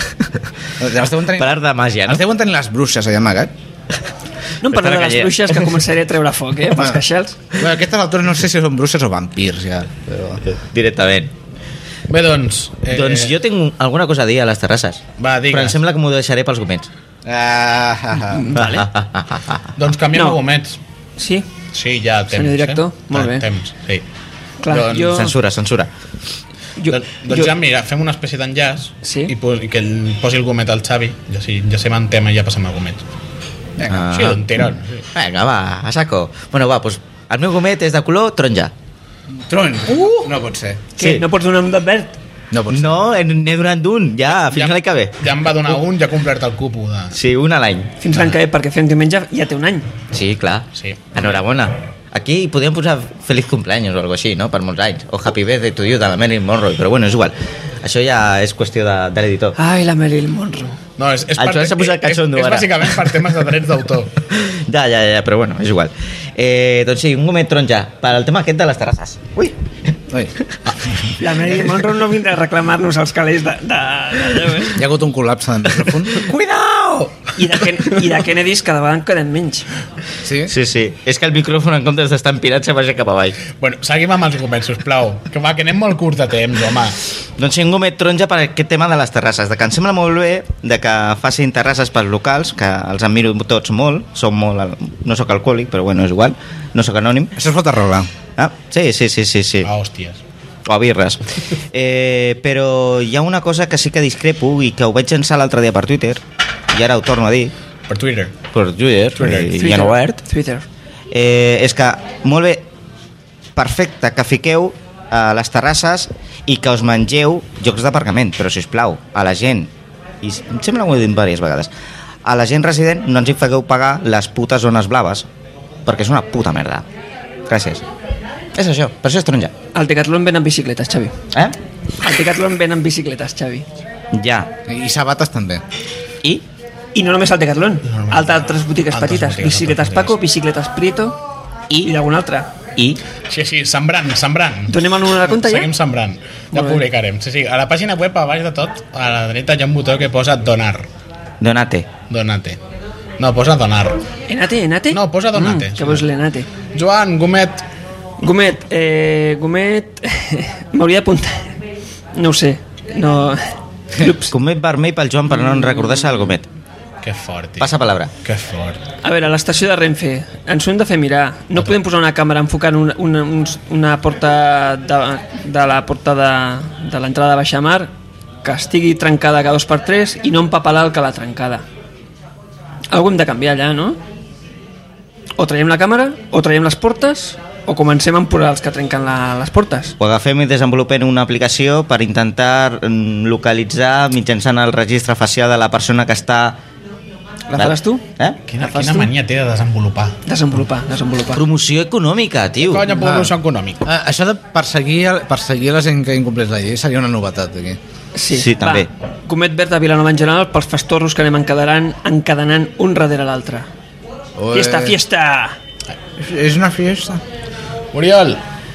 Els deuen tenir, Per art de màgia, no? els deuen tenir les bruixes allà amagat. No em parleu de les Espera que bruixes que començaré a treure foc, eh, pels Bueno. queixals. Bueno, aquestes altres no sé si són bruixes o vampirs, ja. Però... Directament. Bé, doncs... Eh... Doncs jo tinc alguna cosa a dir a les terrasses. Va, digues. Però em sembla que m'ho deixaré pels gomets. Ah, ah, ah. Vale. Doncs canviem No. no. gomets. Sí, Sí, ja temps. Senyor director, eh? molt Ah, bé. Temps, sí. clar, Doncs jo... Censura, censura. jo, Doncs, doncs jo ja, mira, fem una espècie d'enllaç Sí. i, pos, i que ell posi el gomet al Xavi, ja, sí, ja sé en tema i ja passem al gomet. Ah. Sí, d'un tirón. Sí. Vinga, va, a saco. Bueno, va, doncs el meu gomet és de color taronja. Tron. Uh! No pot ser. què, sí. no pots donar un de verd? No pot ser. No, n'he donat d'un, ja, fins Ja- l'any que ve. Ja em va donar un, ja ha complert el cupo de... Sí, un a l'any. Fins l'any que ve, perquè fem diumenge ja té un any. Sí, clar. Sí. Enhorabona. Aquí podríem posar feliz cumpleaños o algo així, no?, per molts anys. O happy birthday to you de la Marilyn Monroe, però bueno, és igual. Això ja és qüestió de, de l'editor. Ai, la Marilyn Monroe. No, és, és, El Joan s'ha posat és, catxondo, és ara. bàsicament per temes de drets d'autor. Ja, ja, ja, però bueno, és igual. Eh, doncs sí, un gomet taronja per al tema aquest de les terrasses. Ui! Oi. La Marilyn Monroe no vindrà a reclamar-nos els calés de... de, de eh? Hi ha hagut un col·lapse de micròfon. Cuidao! I de, Ken, I de Kennedys cada vegada en quedem menys. Sí? Sí, sí. És que el micròfon, en comptes d'estar empirat, se vagi cap avall. Bueno, seguim amb els arguments, sisplau. Que va, que anem molt curt de temps, home. Doncs sí, un gomet taronja per aquest tema de les terrasses, de que em sembla molt bé de que facin terrasses pels locals, que els admiro tots molt, som molt, no sóc alcohòlic, però bueno, és igual, no sóc anònim. Això es pot arreglar. Ah, sí, sí, sí, sí, sí. Ah, hòsties. O a birres. Eh, però hi ha una cosa que sí que discrepo i que ho vaig llançar l'altre dia per Twitter, i ara ho torno a dir. Per Twitter. Per Twitter, Twitter. i Twitter. ja no obert. Twitter. Eh, és que, molt bé, perfecte, que fiqueu a les terrasses i que us mengeu llocs d'aparcament, però, si us plau, a la gent, i em sembla que ho he dit diverses vegades, a la gent resident no ens hi fagueu pagar les putes zones blaves, perquè és una puta merda. Gràcies. És això, per això és taronja. Al Decathlon venen bicicletes, Xavi. Eh? Al Decathlon venen bicicletes, Xavi. Ja. I sabates també. I? I no només al Decathlon, altres botigues Altres petites. botigues, Bicicletes altres Paco, bicicletes Prieto i, i alguna altra. I? Sí, sí, sembrant, sembrant. Donem el número de compte ja? Seguim sembrant. Ja Molt bé. publicarem. Sí, sí. A la pàgina web, a baix de tot, a la dreta hi ha un botó que posa donar. Donate. Donate. No, posa donar. Enate, enate? No, posa donate. Mm, que veus l'enate. Joan, Gomet, Gomet, eh, Gomet... M'hauria d'apuntar. No ho sé. No... Ups. Gomet vermell pel Joan per no recordar-se del gomet. que fort, tio. Passa palabra. Que fort. A veure, a l'estació de Renfe ens ho hem de fer mirar. No podem posar una càmera enfocant una, una, uns- una porta de, de la porta de, de l'entrada de Baixamar que estigui trencada cada dos per tres i no empapar l'alca la trencada. Algú hem de canviar allà, no? O traiem la càmera, o traiem les portes, o comencem a empurar els que trenquen la, les portes. Ho agafem i desenvolupem una aplicació per intentar mm, localitzar mitjançant el registre facial de la persona que està... La faràs tu? Eh? Quina, La fas quina tu? mania té de desenvolupar. Desenvolupar, desenvolupar. Promoció econòmica, tio. Conya, promoció econòmic. Ah, això de perseguir, perseguir la gent que incompleix la llei seria una novetat aquí. Sí, Sí, també. Va, Comet Verd a Vilanova en general pels fastorros que anem encadenant, encadenant un darrere l'altre. Fiesta, fiesta! És una fiesta. Oriol,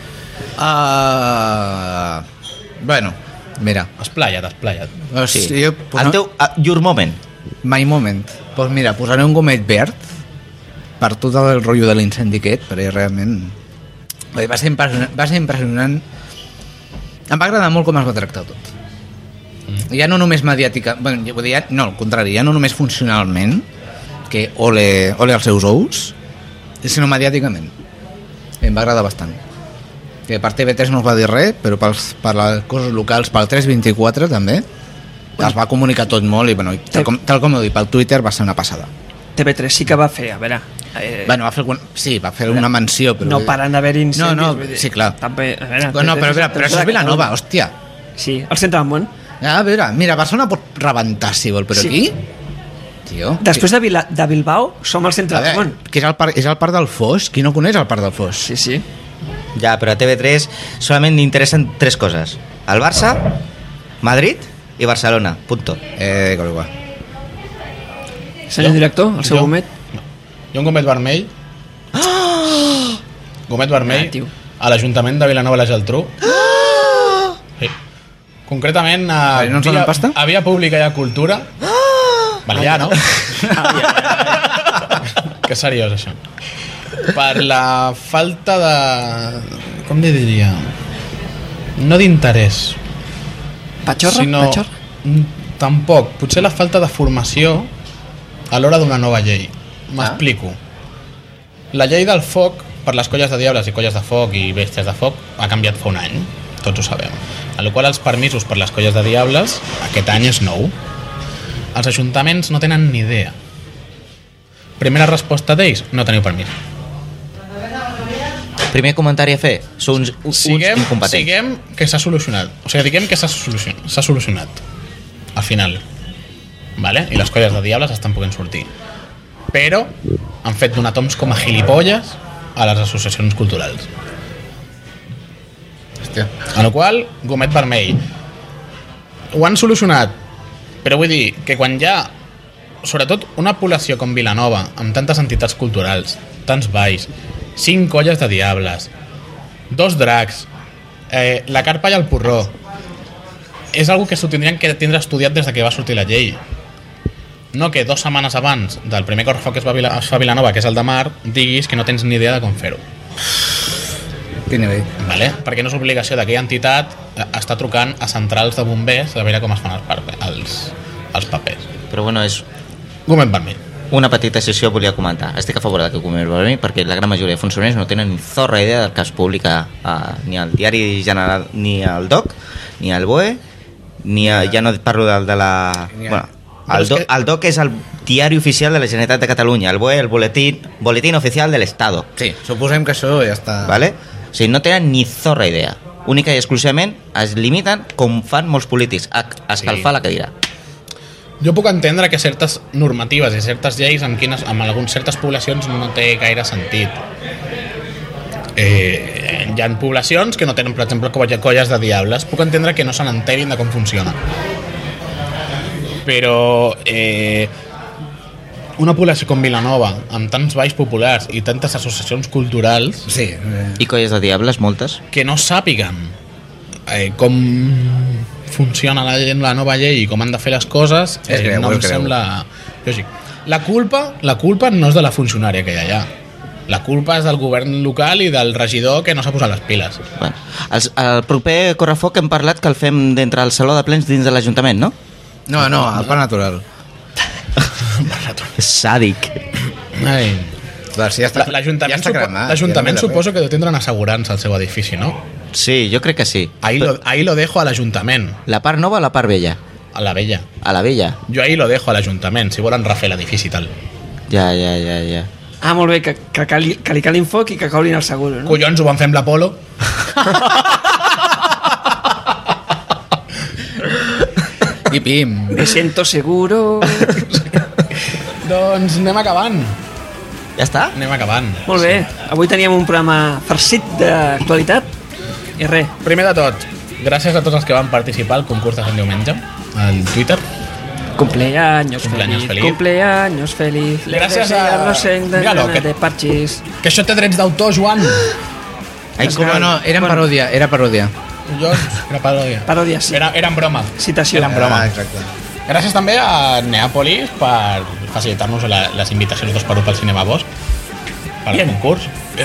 Uh, bueno, mira. esplaya't, esplaya't. O Sí. sigui, jo, El teu... ah, your moment. My moment. Pues mira, posaré un gomet verd per tot el rotllo de l'incendi aquest, perquè realment Bé, va ser impressionant, va ser impressionant. Em va agradar molt com es va tractar tot. Ja no només mediàtica, bueno, ja vull dir, ja, no, al contrari, ja no només funcionalment, que ole, ole els seus ous, sinó mediàticament. Em va agradar bastant. Que per T V tres no es va dir res, però pels, per les coses locals, pel tres vint-i-quatre també, es va comunicar tot molt i, bueno, i tal, com, tal com ho dic, pel Twitter va ser una passada. T V tres sí que va fer, a veure... Eh, Bueno, va fer, algun- sí, va fer una menció, però... no paren d'haver incendis. No, no, vull dir, sí, clar. També, a veure, No, però, però, però això és Vilanova, hòstia. Sí, al centre del món. A veure, mira, Barcelona pot rebentar si vol, però Sí. aquí... Tio... Després de, Vila, de Bilbao som al centre A del món. veure, que és el, parc, és el parc del Foix? Qui no coneix el parc del Foix? Sí, sí. Ja, però a T V tres solament li interessen tres coses. El Barça, Madrid i Barcelona. Punto. Eh, igual, igual. Senyor Jo? director, el seu Jo? gomet. Hi ha un gomet vermell. Gomet vermell Ah, tio. a l'Ajuntament de Vilanova i la Geltrú. Sí. Concretament a, Vale, no ens donen pasta? a Via Pública i a Cultura. Vale, ja, no? Que seriós, això. Per la falta de... Com li diria? No d'interès, Patxorra? sinó... Patxorra? Mm, Tampoc. Potser la falta de formació a l'hora d'una nova llei. M'explico. La llei del foc per les colles de diables i colles de foc i bèsties de foc ha canviat fa un any, tots ho sabem. En la qual els permisos per les colles de diables aquest any és nou. Els ajuntaments no tenen ni idea. Primera resposta d'ells, no teniu permís. Primer comentari a fer. Sou uns, uns Siguem, incompetents. siguem que s'ha solucionat. O sigui, diguem que s'ha solucionat, s'ha solucionat. Al final. Vale? I les colles de diables estan podent sortir. Però han fet donar toms com a gilipolles a les associacions culturals. Hòstia. En la qual, gomet vermell. Ho han solucionat, però vull dir que quan hi ha, sobretot, una població com Vilanova, amb tantes entitats culturals, tants balls, cinc colles de diables, dos dracs, Eh, la carpa i el porró és algo que s'ho tindrien que tindre estudiat des de que va sortir la llei. No que dues setmanes abans del primer correfoc que es, va Vila, es fa a Vilanova, que és el de Mar, diguis que no tens ni idea de com fer-ho. Quin nivell. Vale? Perquè no és obligació d'aquella entitat estar trucant a centrals de bombers a veure com es fan els, paper, els, els papers. Però bueno, és Gomen per mi. una petita sessió volia comentar. Estic a favor de que comer per mi perquè la gran majoria de funcionaris no tenen ni zorra idea del que es publica a, ni al Diari General, ni al D O C, ni al B O E, ni a, ja no parlo del de la... Bueno, el, do, el D O C és el diari oficial de la Generalitat de Catalunya, el B O E el boletín, boletín oficial de l'Estado. Sí, suposem que això ja està... ¿Vale? O sigui, no tenen ni zorra idea. Única i exclusivament es limiten, com fan molts polítics, a escalfar sí. la cadira. Jo puc entendre que certes normatives i certes lleis amb, quines, amb algunes certes poblacions no té gaire sentit. Eh, hi ha poblacions que no tenen, per exemple, colles de diables. Puc entendre que no se n'enterin de com funciona. Però eh, una població com Vilanova, amb tants balls populars i tantes associacions culturals, Sí. Eh. I colles de diables, moltes. que no sàpiguen eh, com funciona la, la nova llei i com han de fer les coses, eh, És greu, no em és greu. sembla lògic. La culpa, la culpa no és de la funcionària que hi ha allà. La culpa és del govern local i del regidor que no s'ha posat les piles. Bueno, el, el proper correfoc hem parlat que el fem d'entre el saló de plens dins de l'Ajuntament, no? No, no, el Parc Natural. Sàdic. Ai. Clar, si ja està, L'Ajuntament ja està supo, cremat, l'Ajuntament ja no suposo que deu tindre una assegurança al seu edifici, no? Sí, jo crec que sí. Ahí lo, ahí lo dejo a l'Ajuntament, La part nova o la part vella? a la vella. A la vella. Jo ahí lo dejo a l'Ajuntament, si volen refer l'edifici i tal. Ja, ja, ja, ja. Ah, molt bé, que, que, cali, que li calin foc i que caulin el seguro, no? Collons, ho van fer amb l'Apolo. I pim. Me siento seguro. Doncs anem acabant. Ja està? Anem acabant. Molt bé, avui teníem un programa farcit d'actualitat i res, Primer de tot, gràcies a tots els que van participar al concurs de Sant Diumenge, al Twitter. cumpleaños, Cumpleaños feliz, feliz. cumpleaños feliz, le Gràcies deseo a- no sé, de, Míralo, que- de parchís. Que això té drets d'autor, Joan. Ai, com no, era en Bueno. paròdia, era paròdia. Jo, era paròdia. Paròdia, sí. Era, era en broma. Citació. Era en broma. Ah, exacte. Gràcies també a Neàpolis per facilitar-nos la, les invitacions dos per un pel Cinema Bosch per al Bien. concurs. Eh,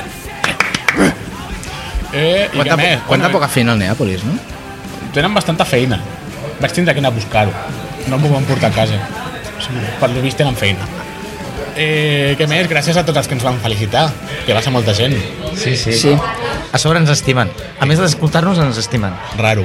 eh, i Quanta, què més? quanta Bueno, poca feina al Neàpolis, no? Tenen bastanta feina. Vaig tindre que anar a buscar-ho. No m'ho van portar a casa. Per lo vist tenen feina. Eh, què més? Gràcies a tots els que ens van felicitar, que va ser molta gent. Sí, sí. Sí. A sobre ens estimen. A més d'escoltar-nos, ens estimen. Raro.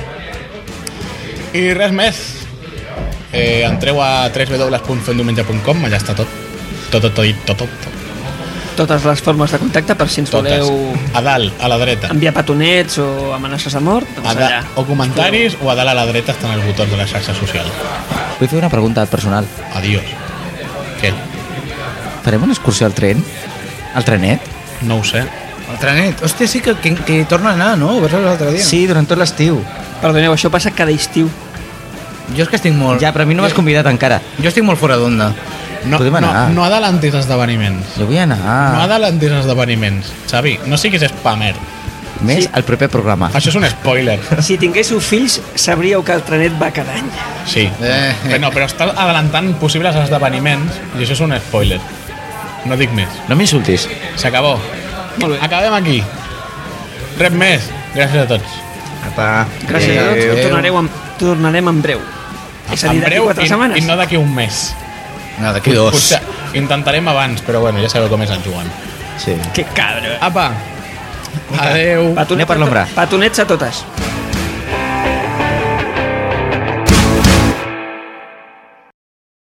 I res més. Eh, entreu a w w w punt fent diumenge punt com, allà està tot. Tot, tot, tot, tot, tot. Totes les formes de contacte per si ens Totes. voleu A dalt, a la dreta. enviar petonets o amenaces de mort, doncs A allà. da, o comentaris o a dalt a la dreta estan els botons de la xarxa social. Vull fer una pregunta personal. Adiós. Què? Farem una excursió al tren? Al trenet? No ho sé. El trenet. Hòstia, sí que, que, que torna a anar, no? Ho vas veure l'altre dia. Sí, durant tot l'estiu. Perdoneu, això passa cada estiu. Jo és que estic molt... Ja, però a mi no m'has convidat encara. Jo estic molt fora d'onda. No, Podem no, anar. no adelantis esdeveniments. Jo vull anar. No adelantis esdeveniments. Xavi, no siguis spammer. Més Sí. al proper programa. Això és un spoiler. Si tinguéssiu fills, sabríeu que el trenet va cada any. Sí. Eh. Però, no, però estàs adelantant possibles esdeveniments i això és un spoiler. No dic més. No m'insultis. S'acabó. Molt bé. Acabem aquí. Res més. Gràcies a tots. Apa. Gràcies a tots, tornareu en, tornarem en breu. És a dir, En d'aquí breu quatre i, setmanes. i no d'aquí un mes. No, d'aquí dos. Potser intentarem abans, però bueno, ja sabeu com és el Joan. Sí. Que cabro. Apa. Adeu. Petonets, Anem per l'ombra. petonets a totes.